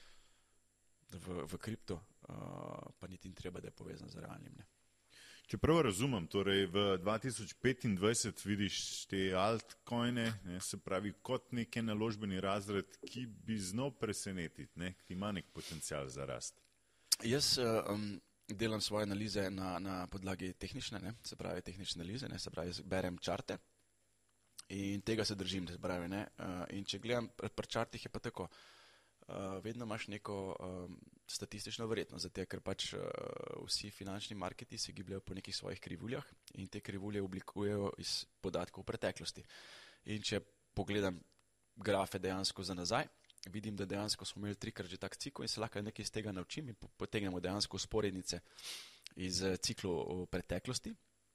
v, v kripto, uh, pa niti ni treba, da je povezan z realnim. Ne. Če prav razumem, torej v dva tisoč petindvajset vidiš te altcoine, ne, se pravi kot neki naložbeni razred, ki bi znal presenetiti, ne, ki ima nek potencial za rast. Jaz um, delam svoje analize na, na podlagi tehnične, ne, se pravi tehnične analize, ne, se pravi berem čarte in tega se držim, se pravi, ne, uh, in če gledam pri čartih je pa tako, uh, vedno imaš neko um, statistično verjetnost, zato ker pač uh, vsi finančni marketi se gibljajo po nekih svojih krivuljah in te krivulje oblikujejo iz podatkov v preteklosti. In če pogledam grafe dejansko za nazaj, vidim, da dejansko smo imeli trikrat že tak cikl in se lahko nekaj iz tega naučim in potegnemo dejansko usporednice iz ciklov v preteklosti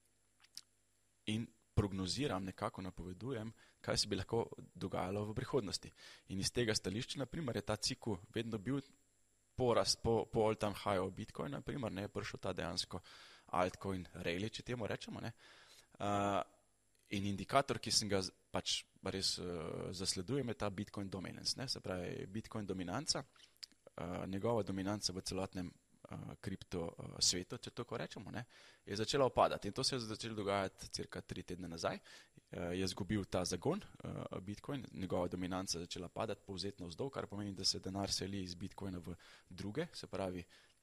in prognoziram, nekako napovedujem, kaj se bi lahko dogajalo v prihodnosti. In iz tega stališča, na primer, je ta cikl vedno bil porast po, po all-time high-u Bitcoin, na primer, ne je prišel ta dejansko altcoin rally, če temu rečemo, ne. Uh, in indikator, ki sem ga pač res uh, zasledujem, je ta Bitcoin dominance, ne, se pravi Bitcoin dominanca, uh, njegova dominanca v celotnem uh, kripto uh, svetu, če tako rečemo, ne, je začela opadati. In to se je začelo dogajati cirka tri tedne nazaj. Uh, je zgubil ta zagon, uh, Bitcoin, njegova dominanca je začela padati povzetno vzdolj, kar pomeni, da se denar seli iz Bitcoina v druge, se pravi,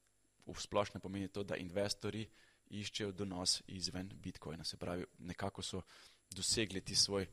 v splošno pomeni to, da investori iščejo donos izven Bitcoina, se pravi, nekako so dosegli ti svoj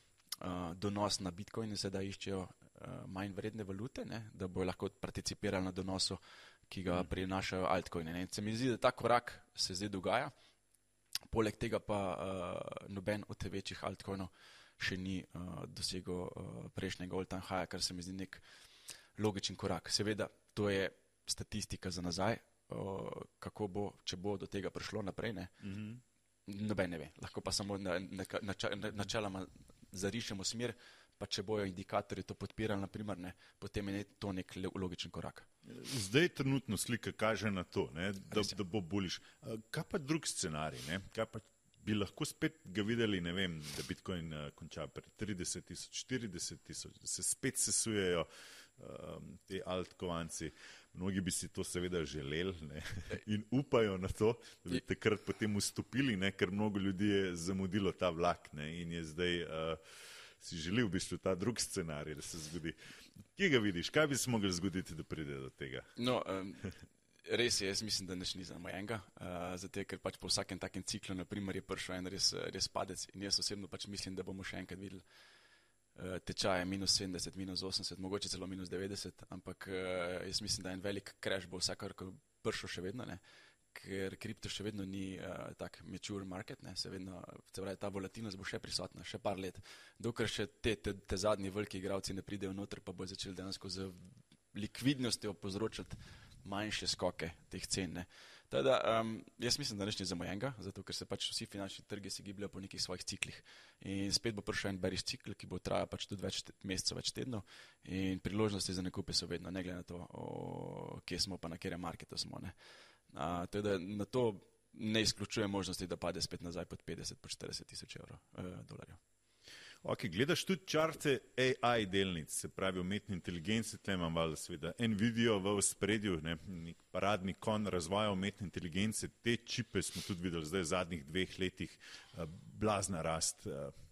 uh, donos na Bitcoin in sedaj iščejo uh, manj vredne valute, ne, da bojo lahko participirali na donosu, ki ga prinašajo altcoine. Ne. Se mi zdi, da ta korak se zdaj dogaja, poleg tega pa uh, noben od te večjih altcoinov še ni uh, dosegel uh, prejšnjega all-time high, kar se mi zdi nek logičen korak. Seveda, to je statistika za nazaj, uh, kako bo, če bo do tega prišlo naprej, ne. Mm-hmm. Noben ne ve, lahko pa samo na, na, na, na, načeloma zarišemo smer, pa če bojo indikatorji to podpirali, naprimer, ne, potem je to nek logičen korak. Zdaj trenutno slika kaže na to, ne, da, da bo bullish. Kaj pa drug scenarij? Ne? Kaj pa bi lahko spet ga videli, ne vem, da Bitcoin uh, konča pri trideset tisoč, štirideset tisoč, da se spet sesujejo um, te altkovanci. Mnogi bi si to seveda želeli, ne, in upajo na to, da bi takrat potem vstopili, ne, ker mnogo ljudi je zamudilo ta vlak, ne, in je zdaj uh, si želi v bistvu ta drug scenarij, da se zgodi. Kje ga vidiš? Kaj bi se mogli zgoditi, da pride do tega? No, um, res je, jaz mislim, da nič ni zamojenega, uh, zato ker pač po vsakem takem ciklu, naprimer, je prišel en res, res padec in jaz osebno pač mislim, da bomo še enkrat videli tečaje minus sedemdeset, minus osemdeset, mogoče celo minus devetdeset, ampak uh, jaz mislim, da en velik crash bo vsakar prišel še vedno, ne, ker kripto še vedno ni uh, tak mature market, ne, se vedno, se pravi, ta volatilnost bo še prisotna, še par let, dokler še te, te, te zadnji veliki igralci ne pridejo noter, pa bo začeli dejansko z likvidnostjo povzročati manjše skoke teh cen, ne. Teda, um, jaz mislim, da nič ni zamojenega, zato ker se pač vsi finančni trgi se gibljajo po nekih svojih ciklih. In spet bo prišel en bearish cikl, ki bo trajal pač tudi več mesecev, več tednov in priložnosti za nakupe so vedno, ne glede na to, o, kje smo pa na katerem marketu smo. Ne. A, teda, na to ne izključuje možnosti, da pade spet nazaj pod petdeset, pod štirideset tisoč evrov, eh, dolarjev. Ok, gledaš tudi čarte A I delnic, se pravi umetne inteligence, tle imam valjda seveda en video v spredju, ne, nek paradni kon razvoja umetne inteligence, te čipe smo tudi videli zdaj v zadnjih dveh letih, blazna rast.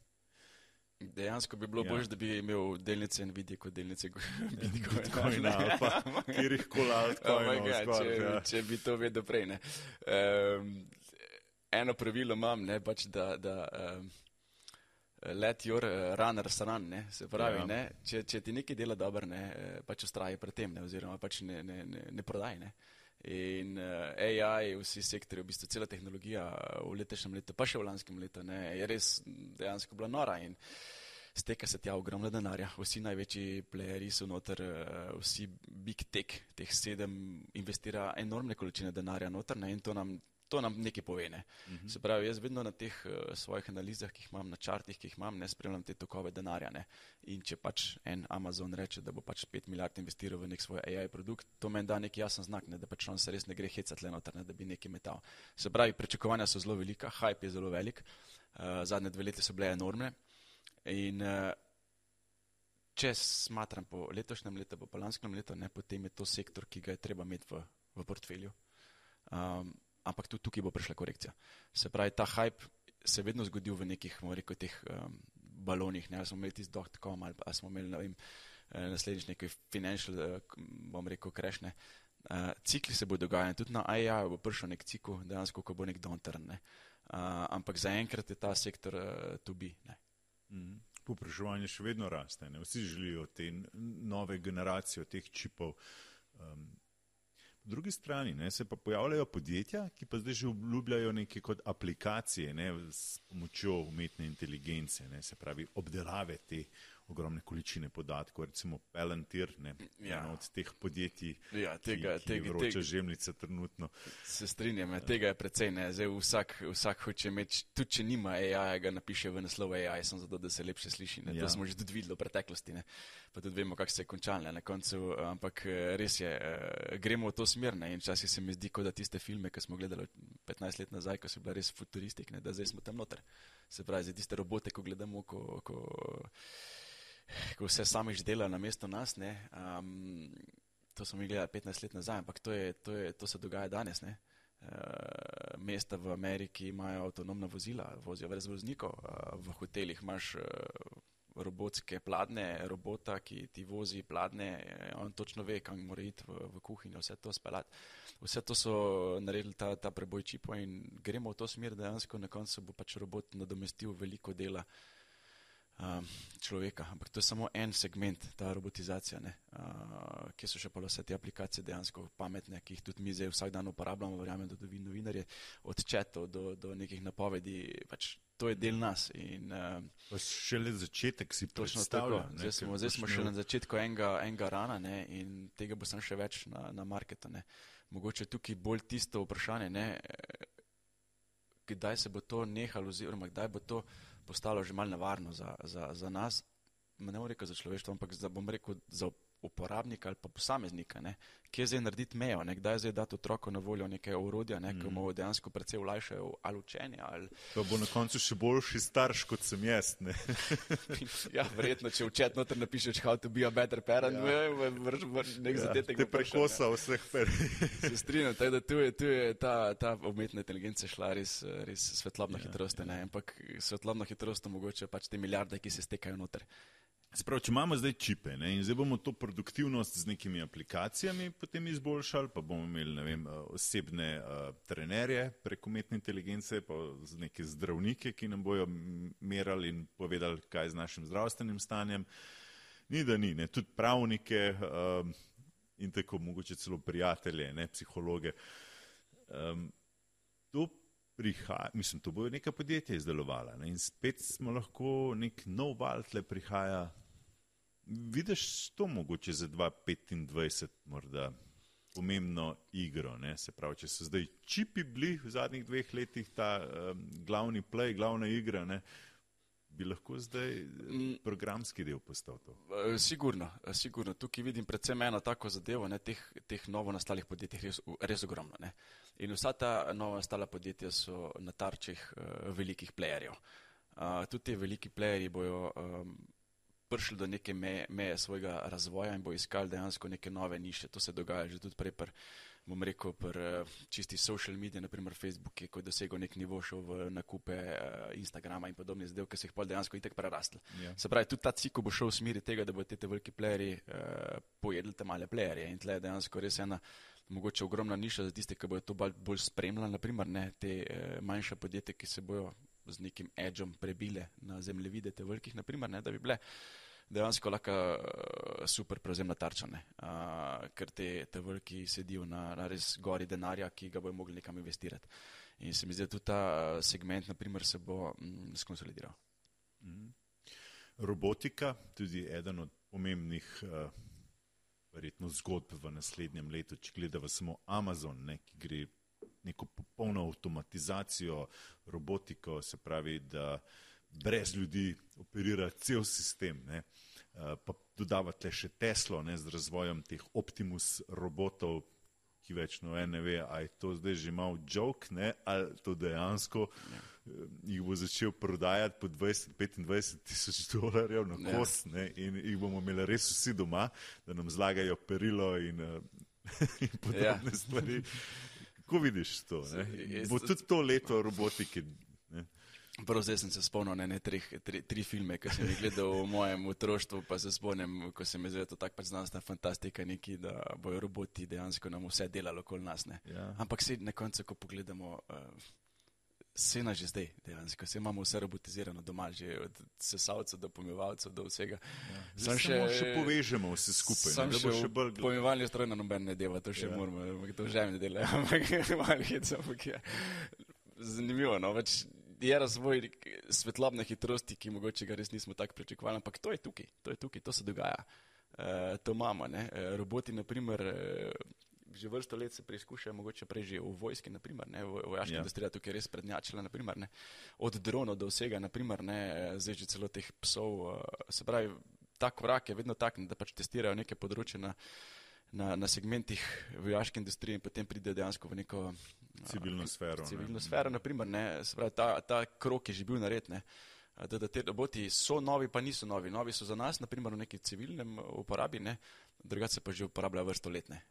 Dejansko bi bilo ja. Boljše, da bi imel delnice Nvidia kot delnice Bitcoina, Bitcoina ali pa kjerih kol altcoinov. Oh če, ja. če bi to vedel prej, ne. Um, eno pravilo imam, ne, pač da, da um, let your runners run, ne, se pravi, ja. ne, če, če ti nekaj dela dobro, ne, pač ustraji pred tem, ne, oziroma pač ne, ne, ne, ne prodaj, ne. In uh, A I, vsi sektori, v bistvu cela tehnologija v letošnjem letu, pa še v lanskem letu, ne, je res dejansko bila nora in steka se tja ogromno denarja. Vsi največji playeri so noter, uh, vsi big tech, teh sedem investira enormne količine denarja noter, ne, in to nam to nam nekaj pove. Ne. Uh-huh. Se pravi, jaz vedno na teh uh, svojih analizah, ki jih imam, na čartih, ki jih imam, ne spremljam te tokove denarja. Ne. In če pač en Amazon reče, da bo pač pet milijard investiral v nek svoj A I produkt, to meni da neki jasen znak, ne, da pač on se res ne gre hecati le noter, ne, da bi nekaj metal. Se pravi, pričakovanja so zelo velika, hype je zelo velik, uh, zadnje dve leti so bile enormne in uh, če smatram po letošnjem letu, po lanskem letu, ne, potem je to sektor, ki ga je treba imeti v, v portfelju. Um, ampak tudi tukaj bo prišla korekcija. Se pravi, ta hype se je vedno zgodil v nekih, bomo rekel, teh um, balonih, ne, ali smo imeli tisti dot com, ali, ali smo imeli, ne vem, naslednjič nekaj financial, bom rekel, crash, ne. Uh, cikli se bo dogajali, tudi na A I bo prišel nek cikl, dejansko, ko bo nek downturn, ne. Uh, ampak zaenkrat je ta sektor uh, to be, ne. Mm-hmm. Povpraševanje še vedno raste, ne. Vsi želijo te nove generacije teh čipov. Um, po drugi strani, ne, se pa pojavljajo podjetja, ki pa zdaj že obljubljajo neke kot aplikacije, ne, s pomočjo umetne inteligence, ne, se pravi obdelave te ogromne količine podatkov, recimo Palantir, ne, ja. Eno od teh podjetij, ja, tega, ki, ki tega, vroča tega, žemljica trenutno. Se strinjam, ja. Tega je precej, ne, zdaj vsak, vsak hoče imeti, tudi če nima A I, ga napiše v naslov A I, sem zato, da se lepše sliši, ne, ja. To smo že tudi videli v preteklosti, ne, pa tudi vemo, kako se je končalo, ne, na koncu, ampak res je, gremo v to smer, ne, in včasih se mi zdi, kot da tiste filme, ki smo gledali petnajst let nazaj, ko so bila res futuristik, ne, da zdaj smo tam noter. Se pravi, zdaj tiste robote, ko gledamo, ko, ko ko vse sami dela na mesto nas, ne, um, to smo mi gledali petnajst let nazaj, ampak to, je, to, je, to se dogaja danes, ne. Uh, mesta v Ameriki imajo avtonomna vozila, vozijo brez voznikov, uh, v hotelih imaš uh, robotske pladne, robota, ki ti vozi pladne, on točno ve, kam mora iti v, v kuhinjo, vse to speljati. Vse to so naredili ta, ta preboj čipov in gremo v to smer, dejansko na koncu bo pač robot nadomestil veliko dela Um, človeka, ampak to je samo en segment, ta robotizacija, ne. Uh, kje so še pa vse te aplikacije dejansko pametne, ki jih tudi mi zdaj vsak dan uporabljamo, verjamem, da tudi novinarje, od chatov do, do nekih napovedi, pač to je del nas. In, uh, šele začetek si predstavlja. Zdaj smo, zdaj smo še na začetku enega, enega rana, ne, in tega bo sem še več na, na marketu, ne. Mogoče tukaj bolj tisto vprašanje, ne, kdaj se bo to nehalo oziroma kdaj bo to postalo že malo nevarno za, za, za nas, ne bom rekel za človeštvo, ampak za, bom rekel za uporabnika ali pa posameznika, ne, kje zdaj narediti mejo, ne, kdaj zdaj dati otroku na voljo neke orodja, ne, mm. ki mu dejansko precej olajšajo ali učenje. Ali... Pa bo na koncu še boljši starš, kot sem jaz, ne. Ja, verjetno, če v chat noter napišeš how to be a better parent, ja. vrš, vrš nek ja, zadetek. Te prekosa vseh per. Se strinjam, tako da tu je, tu je ta, ta umetna inteligenca šla res, res svetlobna ja, hitrost, ja. Ne, ampak svetlobna hitrost omogoča pač te milijarde, ki se stekajo noter. Sprav, če imamo zdaj čipe, ne, in zdaj bomo to produktivnost z nekimi aplikacijami potem izboljšali, pa bomo imeli, ne vem, osebne uh, trenerje prek umetne inteligence, pa z neke zdravnike, ki nam bojo merali in povedali, kaj je z našim zdravstvenim stanjem. Ni da ni, ne, tudi pravnike uh, in tako mogoče celo prijatelje, ne, psihologe. Um, to prihaja, mislim, to bojo neka podjetja izdelovala, ne, in spet smo lahko nek nov val tle prihaja. Vidiš to mogoče za dva tisoč petindvajset morda pomembno igro, ne? Se pravi, če so zdaj čipi bili v zadnjih dveh letih ta um, glavni play, glavna igra, ne? Bi lahko zdaj programski del postal to? Sigurno, sigurno. Tukaj vidim predvsem eno tako zadevo, ne? Teh, teh novo nastalih podjetij res, res ogromno, ne? In vsa ta novo nastala podjetja so na tarčih uh, velikih playerjev. Uh, tudi te veliki playerji bojo um, prišli do neke meje, meje svojega razvoja in bo iskali dejansko neke nove niše. To se dogaja že tudi prej, pr, bom rekel, pri čisti social media, naprimer Facebook, ki je dosegel nek nivo, šel v nakupe Instagrama in podobne zadev, ki se jih pol dejansko itak prerastli. Yeah. Se pravi, tudi ta cikl bo šel v smeri tega, da bo te, te veliki playerji uh, pojedli te male playerje in tle je dejansko res ena mogoče ogromna niša za tiste, ki bojo to bolj spremljali, naprimer, ne, te uh, manjše podjetje, ki se bojo z nekim edgeom prebile na zemljevide te velikih, naprimer, ne, da bi bile dejansko lahko uh, super prevzemna tarča, ne, uh, ker te, te veliki sedijo na, na res gori denarja, ki ga bojo mogli nekam investirati. In se mi zdi, tudi ta segment, naprimer, se bo mm, skonsolidiral. Mm. Robotika, tudi eden od pomembnih uh, verjetno zgodb v naslednjem letu, če gledava samo Amazon, ne, ki gre neko popolno avtomatizacijo, robotiko, se pravi, da brez ljudi operira cel sistem, ne. Pa dodavate še Teslo, ne, z razvojem teh Optimus robotov, ki več no ne ve, a je to zdaj že mal joke, ne, ali to dejansko ja. jih bo začel prodajati po dvajset do petindvajset tisoč dolarjev na kos, ja. ne, in jih bomo imeli res vsi doma, da nam zlagajo perilo in, in podobne ja. stvari. Kako vidiš to? Ne? Bo tudi to leto robotike? Ne? Prav zdaj sem se spomnil na ne tri, tri, tri filme, ki sem jih gledal v mojem otroštvu, pa se spomnim, ko se mi zve to tak pač znanstvena fantastika neki, da bojo roboti dejansko nam vse delali okoli nas. Ne? Ja. Ampak se na koncu, ko pogledamo, uh, se na že zdaj dejansko, se imamo vse robotizirano doma, že od sesalcev do pomivalcev, do vsega. Ja. Zdaj še, še povežemo vse skupaj. Sam še, še bolj... pomivalni stroj na noben ne dela, to še ja. moramo, to že ne dela, ampak malo hica, ampak je zanimivo, no, več je razvoj svetlobne hitrosti, ki mogoče ga res nismo tako pričakovali, ampak to je tukaj, to je tukaj, to se dogaja. E, to imamo, ne. E, roboti, naprimer, e, že vrsto let se preizkušajo, mogoče prej že v vojski, naprimer, ne, v vojaška ja. industrija tukaj res prednjačila, naprimer, ne, od dronov do vsega, naprimer, ne, zdaj že celo teh psov, se pravi, tak vrak je vedno tak, da pač testirajo neke področje na, na, na segmentih vojaške industrije in potem pride dejansko v neko civilno sfero. Civilno sfero, naprimer, ne, se pravi, ta, ta krok je že bil nared, ne, da, da te roboti so novi, pa niso novi. Novi so za nas, naprimer, v neki civilnem uporabi, ne, drugače se pa že uporabljajo vrsto let, ne.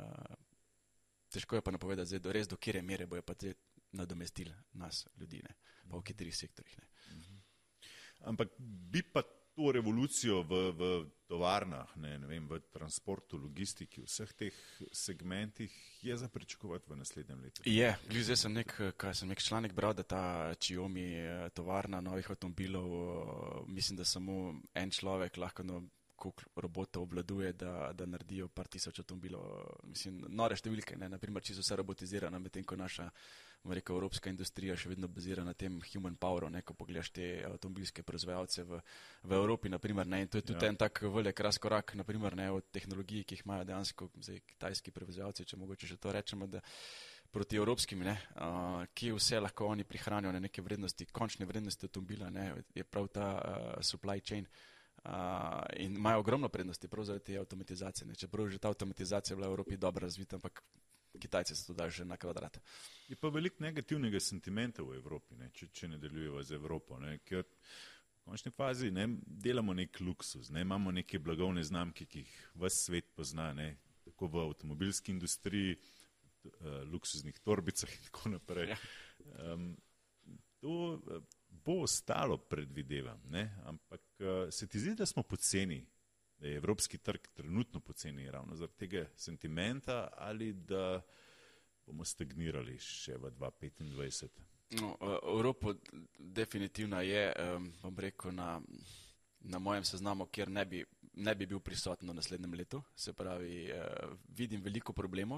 Težko je pa napovedati zdaj, do res do kjere mere bojo pa zdaj nadomestili nas, ljudi, ne, pa v katerih sektorjih, ne. Ampak bi pa to revolucijo v, v tovarnah, ne, ne vem, v transportu, logistiki, v vseh teh segmentih je za pričakovati v naslednjem letu? Je, glih zdaj sem nek, kaj sem nek članek bral, da ta Xiaomi tovarna novih avtomobilov, mislim, da samo en človek lahko no, koliko robotov obvladuje, da, da naredijo par tisoč avtomobilov. Mislim, nore številke, ne, naprimer, čisto vse robotizirano, medtem ko naša rekel, evropska industrija še vedno bazira na tem human poweru, ne, ko pogledaš te avtomobilske proizvajalce v, v Evropi, naprimer, ne, in to je tudi ja. en tak velik razkorak, naprimer, ne, od tehnologij, ki jih imajo dejansko zdaj kitajski proizvajalci, če mogoče že to rečemo, da proti evropskim, ne, uh, ki vse lahko oni prihranijo na neke vrednosti, končne vrednosti avtomobila, ne, je prav ta uh, supply chain. Uh, in imajo ogromno prednosti prav zaradi te avtomatizacije, ne, čeprav že ta avtomatizacija bila v Evropi dobro razvita, ampak Kitajci se to dajo že na kvadrat. Je pa veliko negativnega sentimenta v Evropi, ne, če, če nadaljujemo z Evropo, ne, ker v končni fazi ne, delamo nek luksus, ne, imamo neke blagovne znamke, ki jih ves svet pozna, ne, tako v avtomobilski industriji, uh, luksuznih torbicah in tako naprej. Um, to uh, bo ostalo, predvidevam, ne, ampak uh, se ti zdi, da smo poceni, da je evropski trg trenutno poceni ravno zaradi tega sentimenta ali da bomo stagnirali še v dva tisoč petindvajset? No, Evropa definitivno je, um, bom rekel, na, na mojem seznamu, kjer ne bi, ne bi bil prisoten v naslednjem letu. Se pravi, uh, vidim veliko problemov,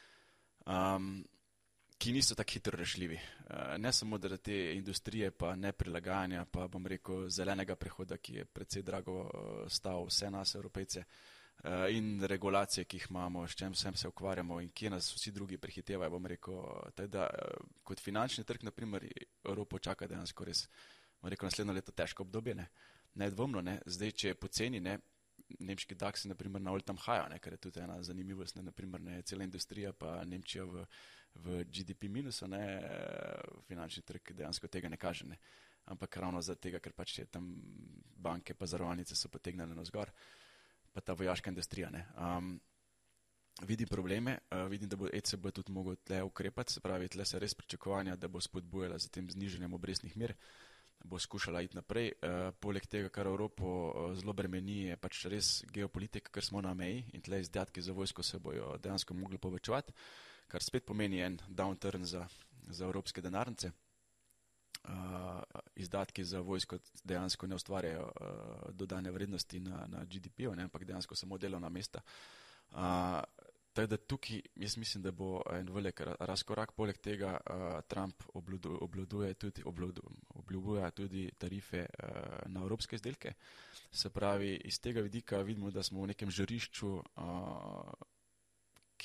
um, ki niso tako hitro rešljivi. Uh, ne samo zaradi te industrije, pa neprilagajanja, pa bom rekel zelenega prehoda, ki je precej drago uh, stal vse nas, Evropejce, uh, in regulacije, ki jih imamo, s čem vsem se ukvarjamo in kje nas vsi drugi prehitevajo, bom rekel, teda, uh, kot finančni trg, naprimer, Evropo čaka dejansko res, bom rekel, naslednjo leto težko obdobje, ne, nedvomno, ne, zdaj, če je poceni, ne, nemški DAX, naprimer, na all-time high, ne, kar je tudi ena zanimivost, ne, naprimer, ne, cela industrija, pa Nemčija v v G D P minusu, ne, finančni trg dejansko tega ne kaže, ne. Ampak ravno zaradi tega, ker pač je tam banke pa zavarovalnice so potegnile navzgor, pa ta vojaška industrija, ne. Um, vidim probleme, uh, vidim, da bo E C B tudi mogel tle ukrepati, se pravi, tle se res pričakovanja, da bo spodbujala z tem znižanjem obrestnih mer, bo skušala iti naprej. Uh, poleg tega, kar Evropo uh, zelo bremeni, je pač res geopolitika, ker smo na meji in tle izdatki za vojsko se bojo dejansko mogli povečevati, kar spet pomeni en downturn za, za evropske denarnice. Uh, izdatki za vojsko dejansko ne ustvarjajo uh, dodane vrednosti na, na G D P-ju, ampak dejansko samo delovna mesta. Uh, tako da tukaj jaz mislim, da bo en velik razkorak. Poleg tega uh, Trump obvladuje tudi, obljubuje tudi tarife uh, na evropske izdelke. Se pravi, iz tega vidika vidimo, da smo v nekem žarišču, uh, ki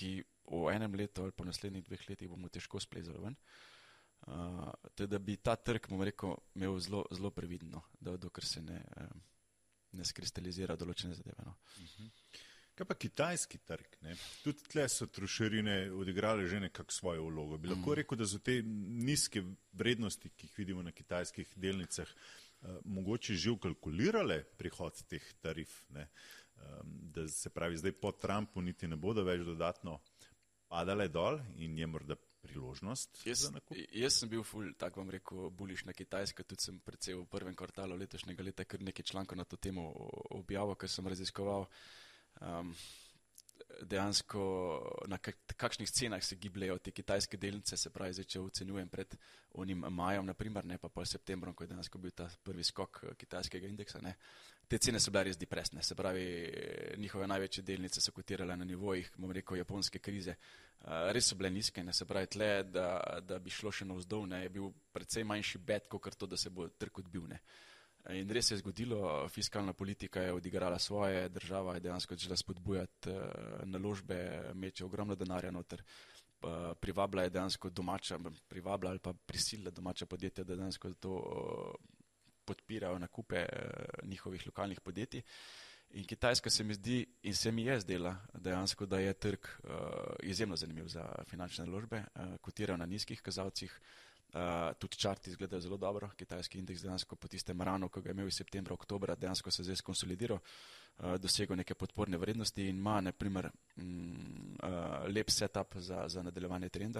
v enem letu ali po naslednjih dveh letih bomo težko splezali ven. Uh, da bi ta trg, bom rekel, imel zelo, zelo previdno, da, dokler se ne, ne skristalizira določene zadeve. No. Uh-huh. Kaj pa kitajski trg? Ne? Tudi tle so trošarine odigrale že nekako svojo vlogo. Bi lahko rekel, da so te nizke vrednosti, ki jih vidimo na kitajskih delnicah, uh, mogoče že ukalkulirale prihod teh tarif, ne? Um, da se pravi zdaj po Trumpu niti ne bodo več dodatno padale dol in je morda priložnost jaz, za nakup? Jaz sem bil ful, tako vam rekel, buliš na Kitajsko, tudi sem predvsej v prvem kvartalu letošnjega leta kar nekaj člankov na to temo objavil, ker sem raziskoval um, dejansko na kakšnih cenah se gibljajo te kitajske delnice, se pravi, zdaj, če ocenjujem pred onim majom, naprimer, ne pa pol septembrom, ko je dejansko bil ta prvi skok kitajskega indeksa, ne. Te cene so bile res depresne, se pravi, njihove največje delnice so kotirale na nivojih, bom rekel, japonske krize. Uh, res so bile nizke, ne, se pravi, tle, da, da bi šlo še navzdol, ne, je bil precej manjši bet, kot to, da se bo trg odbil, ne. In res se je zgodilo, fiskalna politika je odigrala svoje, država je dejansko začela spodbujati uh, naložbe, meče ogromno denarja noter, uh, privabila je dejansko domača, privabila ali pa prisilila domača podjetja, da dejansko to uh, podpirajo nakupe uh, njihovih lokalnih podjetij. In Kitajska se mi zdi in se mi je zdela dejansko, da je trg uh, izjemno zanimiv za finančne naložbe, uh, kotirajo na nizkih kazalcih, uh, tudi čarti izgledajo zelo dobro, kitajski indeks dejansko po tistem ranu, ko ga je imel iz septembra, oktobra, dejansko se zdaj skonsolidiral, uh, dosegel neke podporne vrednosti in ima, na primer, mm, uh, lep setup za, za nadaljevanje trenda.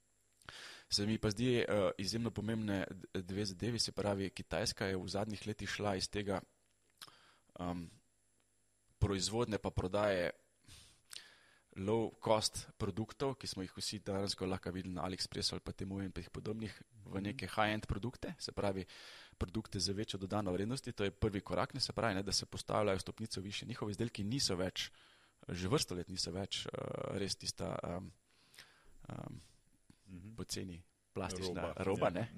Se mi pa zdi uh, izjemno pomembne dve zadevi, se pravi, Kitajska je v zadnjih letih šla iz tega um, proizvodne pa prodaje low cost produktov, ki smo jih vsi danes lahko videli na AliExpressu ali pa temu in pa jih podobnih, v neke high-end produkte, se pravi produkte z večjo dodano vrednosti. To je prvi korak, ne, se pravi, ne, da se postavljajo stopnico više. Njihovi izdelki niso več, že vrsto let niso več uh, res tista um, um, mm-hmm. poceni plastična roba, roba ne.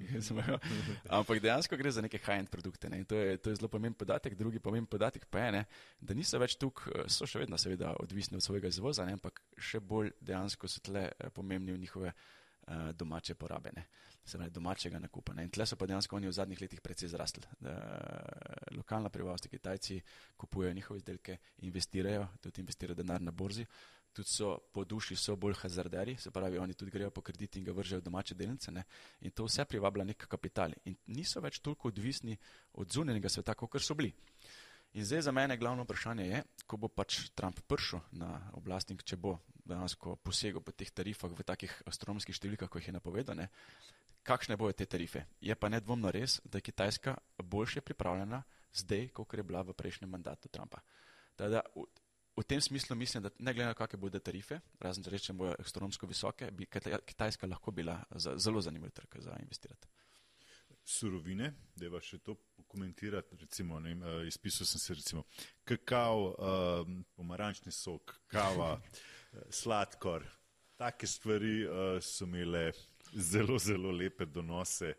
Ampak dejansko gre za neke high-end produkte, ne. In to je, to je zelo pomemben podatek. Drugi pomemben podatek pa je, ne, da niso več tukaj, so še vedno seveda odvisni od svojega izvoza, ne, ampak še bolj dejansko so tle pomembni v njihove uh, domače porabe, ne. Se pravi, domačega nakupa, ne. In tle so pa dejansko oni v zadnjih letih precej zrastli. Da, lokalna prebivalstva, Kitajci kupujejo njihove izdelke, investirajo, tudi investirajo denar na borzi, tudi so po duši so bolj hazarderi, se pravi, oni tudi grejo po kredit in ga vržejo domače delnice, ne, in to vse privabila nek kapital in niso več toliko odvisni od zunanjega sveta, kot so bili. In zdaj za mene glavno vprašanje je, ko bo pač Trump prišel na oblast in če bo dejansko posegel po teh tarifah v takih astronomskih številkah, ko jih je napovedal, ne, kakšne bojo te tarife. Je pa nedvomno res, da je Kitajska boljše pripravljena zdaj, kot je bila v prejšnjem mandatu Trumpa. Tada, v tem smislu mislim, da ne glede na kakve bodo tarife, razen če rečem bojo astronomsko visoke, bi Kitajska lahko bila za, zelo zanimiv trg za investirati. Surovine, da je še to komentirati, recimo, ne, izpisal sem se recimo kakav, pomarančni sok, kava, sladkor, take stvari so imele zelo, zelo lepe donose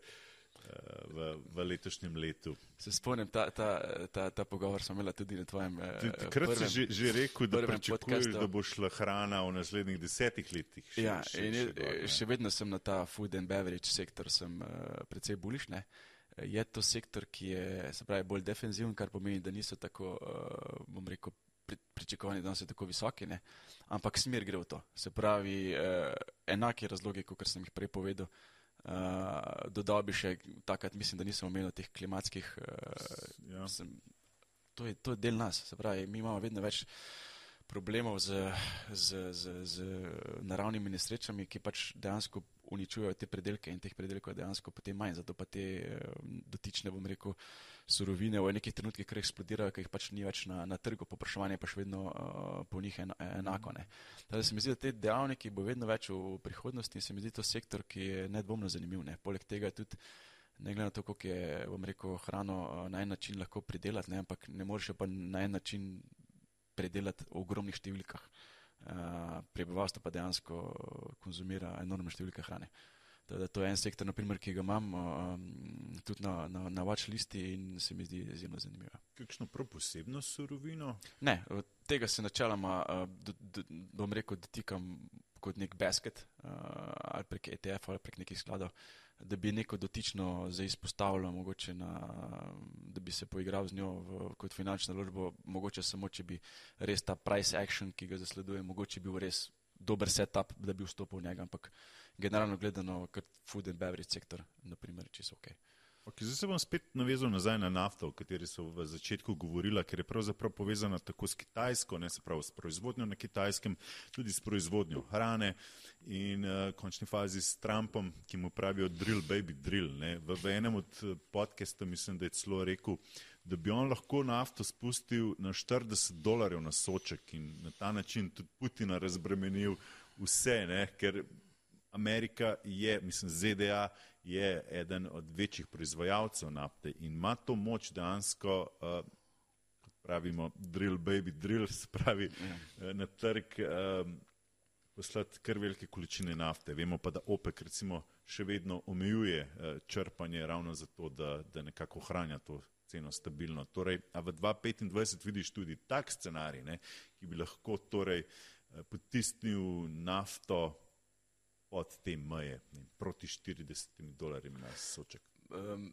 v, v letošnjem letu. Se spomnim, ta, ta, ta, ta pogovor sem imela tudi na tvojem Takrat si že, že rekel, da pričakuješ, da bo šla hrana v naslednjih desetih letih. Še, ja, še, in še, je, dol, še vedno sem na ta food and beverage sektor sem uh, precej buliš, ne. Je to sektor, ki je, se pravi, bolj defenziven, kar pomeni, da niso tako, uh, bom rekel, pri, pričakovani, da so tako visoki, ne. Ampak smer gre v to. Se pravi, uh, enake razloge, kot sem jih prej povedal. Uh, dodal bi še takrat, mislim, da nisem omenil teh klimatskih uh, ja. sem, to, je, to je del nas, se pravi, mi imamo vedno več problemov z, z, z, z naravnimi nesrečami, ki pač dejansko uničujejo te predelke in teh predelkov je dejansko potem manj, zato pa te uh, dotične, bom rekel, surovine v nekih trenutkih, ker eksplodirajo, ker jih pač ni več na, na trgu, popraševanje pa še vedno uh, po njih en, enako. Ne. Teda se mi zdi, da te dejavniki bo vedno več v prihodnosti in se mi zdi to sektor, ki je nedvomno zanimiv. Ne. Poleg tega je tudi, ne glede na to, koliko je, bom rekel, hrano uh, na en način lahko pridelati, ne, ampak ne moreš jo pa na en način pridelati v ogromnih številkah. Uh, prebivalstvo pa dejansko konzumira enormne številke hrane. Teda to je en sektor, naprimer, ki ga imam um, tudi na, na, na watch listi in se mi zdi izjemno zanimivo. Kakšno prav posebno surovino? Ne, tega se načeloma, uh, do, do, bom rekel, dotikam kot nek basket uh, ali prek E T F ali prek nekih skladov, da bi neko dotično zdaj izpostavljal, mogoče na, da bi se poigral z njo v, kot finančno naložbo, mogoče samo, če bi res ta price action, ki ga zasleduje, mogoče bil res dober setup, da bi vstopil v njega, ampak generalno gledano, kot food and beverage sektor, naprimer, čisto ok. Okay, zdaj se bom spet navezal nazaj na nafto, o kateri so v začetku govorila, ker je pravzaprav povezana tako s Kitajsko, ne se pravi s proizvodnjo na Kitajskem, tudi s proizvodnjo hrane in uh, končni fazi s Trumpom, ki mu pravijo drill baby drill. Ne. V, v enem od podcastov mislim, da je celo rekel, da bi on lahko nafto spustil na štirideset dolarjev na soček in na ta način tudi Putina razbremenil vse, ne, ker Amerika je, mislim, Z D A je eden od večjih proizvajalcev nafte in ima to moč dejansko, uh, pravimo drill baby drill, se pravi uh, na trg uh, poslati kar velike količine nafte. Vemo pa, da OPEC recimo še vedno omejuje uh, črpanje ravno zato, da, da nekako ohranja to ceno stabilno. Torej, a v dva tisoč petindvajset vidiš tudi tak scenarij, ne, ki bi lahko torej uh, potisnil nafto od te meje, ne, proti štiridesetim dolarjem na soček. Um,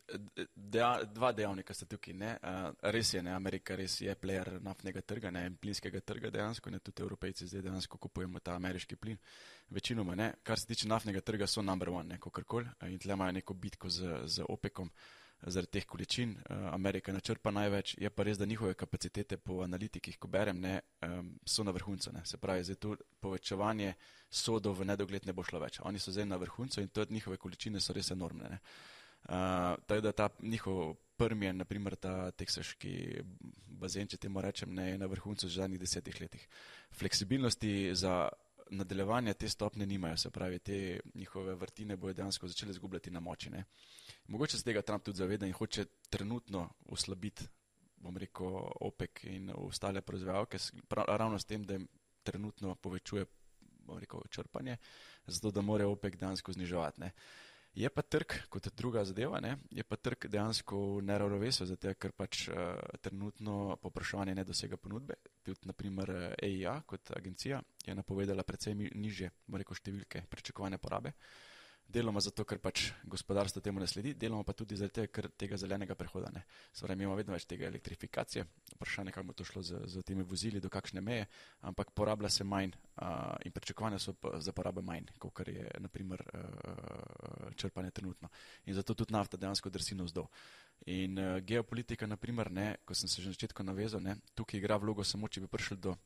deja, dva dejavnika sta tukaj, ne. Uh, res je, ne, Amerika res je player naftnega trga, ne, plinskega trga dejansko, ne, tudi Evropejci zdaj dejansko kupujemo ta ameriški plin. Večinoma, ne, kar se tiče naftnega trga, so number one, ne, kakorkoli, in tle imajo neko bitko z, z OPEC-om zaradi teh količin. Uh, Amerika načrpa največ, je pa res, da njihove kapacitete po analitikih, ko berem, ne, um, so na vrhuncu, ne, se pravi, zdaj tu povečevanje sodov v nedogled ne bo šlo več. Oni so zdaj na vrhuncu in tudi njihove količine so res enormne, ne. Uh, tako da ta njihov Permian, naprimer ta teksaški bazen, če temu rečem, ne, je na vrhuncu že zadnjih desetih letih. Fleksibilnosti za nadaljevanje te stopne nimajo, se pravi, te njihove vrtine bojo dejansko začele izgubljati na moči, ne. Mogoče se tega Trump tudi zaveda in hoče trenutno oslabiti, bom rekel, OPEC in ostale proizvajalke, ravno s tem, da jim trenutno povečuje, bom rekel, črpanje, zato da mora OPEC dejansko zniževati, ne. Je pa trg, kot druga zadeva, ne, je pa trg dejansko v neravnovesju, zato ker pač uh, trenutno povpraševanje ne dosega ponudbe. Tudi naprimer E I A kot agencija je napovedala precej nižje, bom rekel, številke pričakovane porabe. Deloma zato, ker pač gospodarstvo temu ne sledi, deloma pa tudi zaradi tega, ker tega zelenega prehoda ne. Svaraj, mi imamo vedno več tega elektrifikacije, vprašanje, kako bo to šlo z, z temi vozili, do kakšne meje, ampak porablja se manj uh, in pričakovanja so pa za porabe manj, kot je naprimer uh, črpanje trenutno. In zato tudi nafta dejansko drsi navzdol. In uh, geopolitika, naprimer, ne, ko sem se že na začetku navezal, ne, tukaj igra vlogo samo, če bi prišli do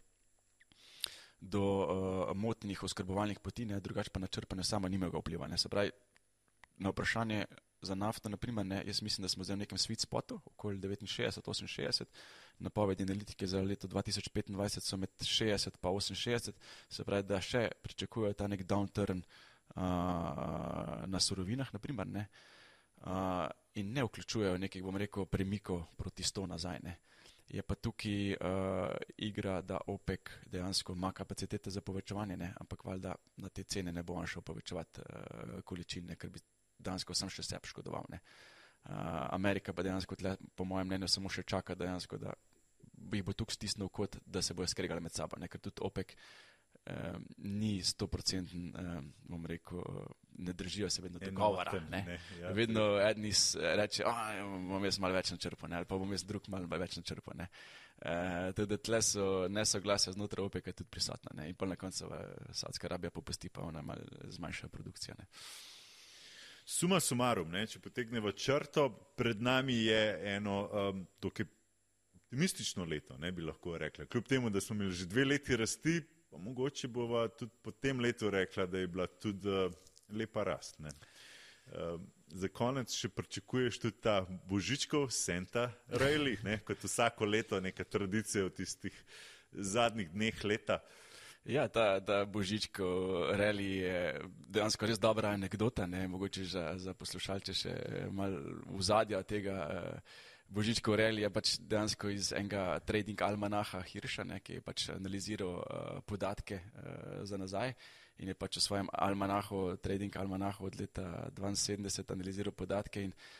do uh, motnih oskrbovalnih poti, ne, drugače pa na črpanje sama nimajo vpliva, ne. Se pravi, na vprašanje za nafto, naprimer, ne, jaz mislim, da smo zdaj v nekem sweet spotu, okoli devetinšestdeset oseminšestdeset, napovedi analitike za leto dva tisoč petindvajset so med šestdeset pa oseminšestdeset, se pravi, da še pričakujejo ta nek downturn uh, na surovinah, naprimer, ne, uh, in ne vključujejo nekih, bom rekel, premikov proti sto nazaj, ne. Je pa tukaj uh, igra, da OPEC dejansko ima kapacitete za povečevanje, ne, ampak valjda na te cene ne bo on šel povečevati uh, količine, ker bi dejansko sam še sebe škodoval, ne. Uh, Amerika pa dejansko tle, po mojem mnenju, samo še čaka dejansko, da jih bo tukaj stisnil kot, da se bojo skregali med sabo, ne, ker tudi OPEC um, ni sto procentno, um, bom rekel, ne držijo se vedno dogovora, ne. ne ja, vedno edni reče, a, bom jaz malo več načrpal, ne, ali pa bom jaz drug malo več načrpal, ne. Uh, tudi tle so nesoglasja znotraj OPEC-a tudi prisotna, ne, in pa na koncu Saudska Arabija popusti, pa ona malo zmanjša produkcijo, ne. Suma sumarum, ne, če potegneva črto, pred nami je eno um, tukaj optimistično leto, ne bi lahko rekla. Kljub temu, da smo imeli že dve leti rasti, pa mogoče bova tudi po tem letu rekla, da je bila tudi uh, lepa rast, ne. Uh, za konec še pričakuješ tudi ta božičkov Santa Rally, ne, kot vsako leto neka tradicija v tistih zadnjih dneh leta. Ja, ta, ta božičkov rally je dejansko res dobra anekdota, ne, mogoče za, za poslušalce še malo vzadja tega. Božičkov rally je pač dejansko iz enega trading almanaha Hirša, ne, ki je pač analiziral uh, podatke uh, za nazaj in je pač v svojem almanahu, trading almanahu od leta dvainsedemdeset analiziral podatke in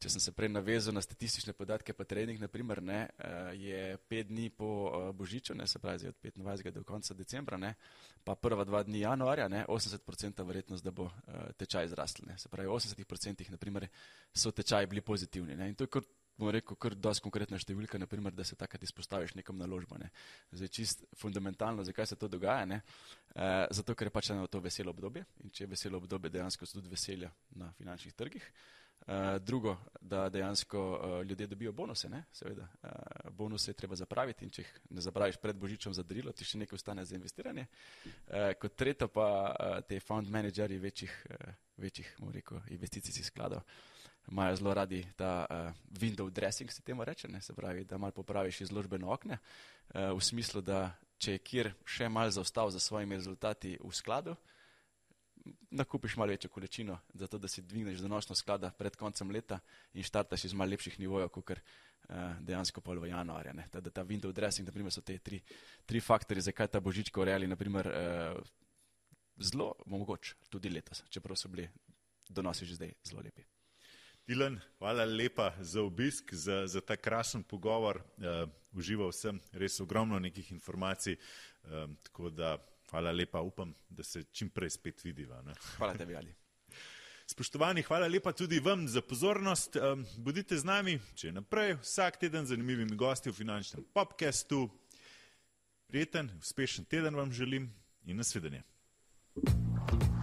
če sem se prej navezal na statistične podatke pa trening, naprimer, ne, je pet dni po Božiču, ne, se pravi od petindvajsetega do konca decembra, ne, pa prva dva dni januarja, ne, osemdeset procentov verjetnost, da bo tečaj zrastel. Ne, se pravi, v osemdesetih procentih naprimer, so tečaji bili pozitivni. Ne, in to je kar, bom rekel, kar dosti konkretna številka, naprimer, da se takrat izpostaviš nekom naložbo. Ne. Zdaj, čist fundamentalno, zakaj se to dogaja, ne, e, zato, ker je pač eno to veselo obdobje in če je veselo obdobje, dejansko so tudi veselja na finančnih trgih. Uh, drugo, da dejansko uh, ljudje dobijo bonuse, ne, seveda. Uh, bonuse je treba zapraviti in če jih ne zapraviš pred Božičem za darilo, ti še nekaj ostane za investiranje. Uh, kot tretjo pa uh, te fund menedžerji večjih, uh, večjih, bom rekel, investicijskih skladov imajo zelo radi ta uh, window dressing, se temu reče, ne, se pravi, da malo popraviš izložbeno okne, uh, v smislu, da če je kjer še malo zaostal za svojimi rezultati v skladu, nakupiš malo večjo količino, zato da si dvigneš donosnost sklada pred koncem leta in štartaš iz malo lepših nivojev, kakor uh, dejansko pol v januarja. Ne. Da ta window dressing, naprimer, so te tri, tri faktori, zakaj ta božička v reali, naprimer, uh, zelo mogoč tudi letos, čeprav so bili donosi že zdaj zelo lepi. Tilen, hvala lepa za obisk, za, za ta krasen pogovor. Uh, užival sem res ogromno nekih informacij, uh, tako da hvala lepa, upam, da se čim prej spet vidiva. Ne? Hvala tebi, Ali. Spoštovani, hvala lepa tudi vam za pozornost. Um, bodite z nami, če naprej, vsak teden z zanimivimi gosti v finančnem podcastu. Prijeten, uspešen teden vam želim in nasvidenje.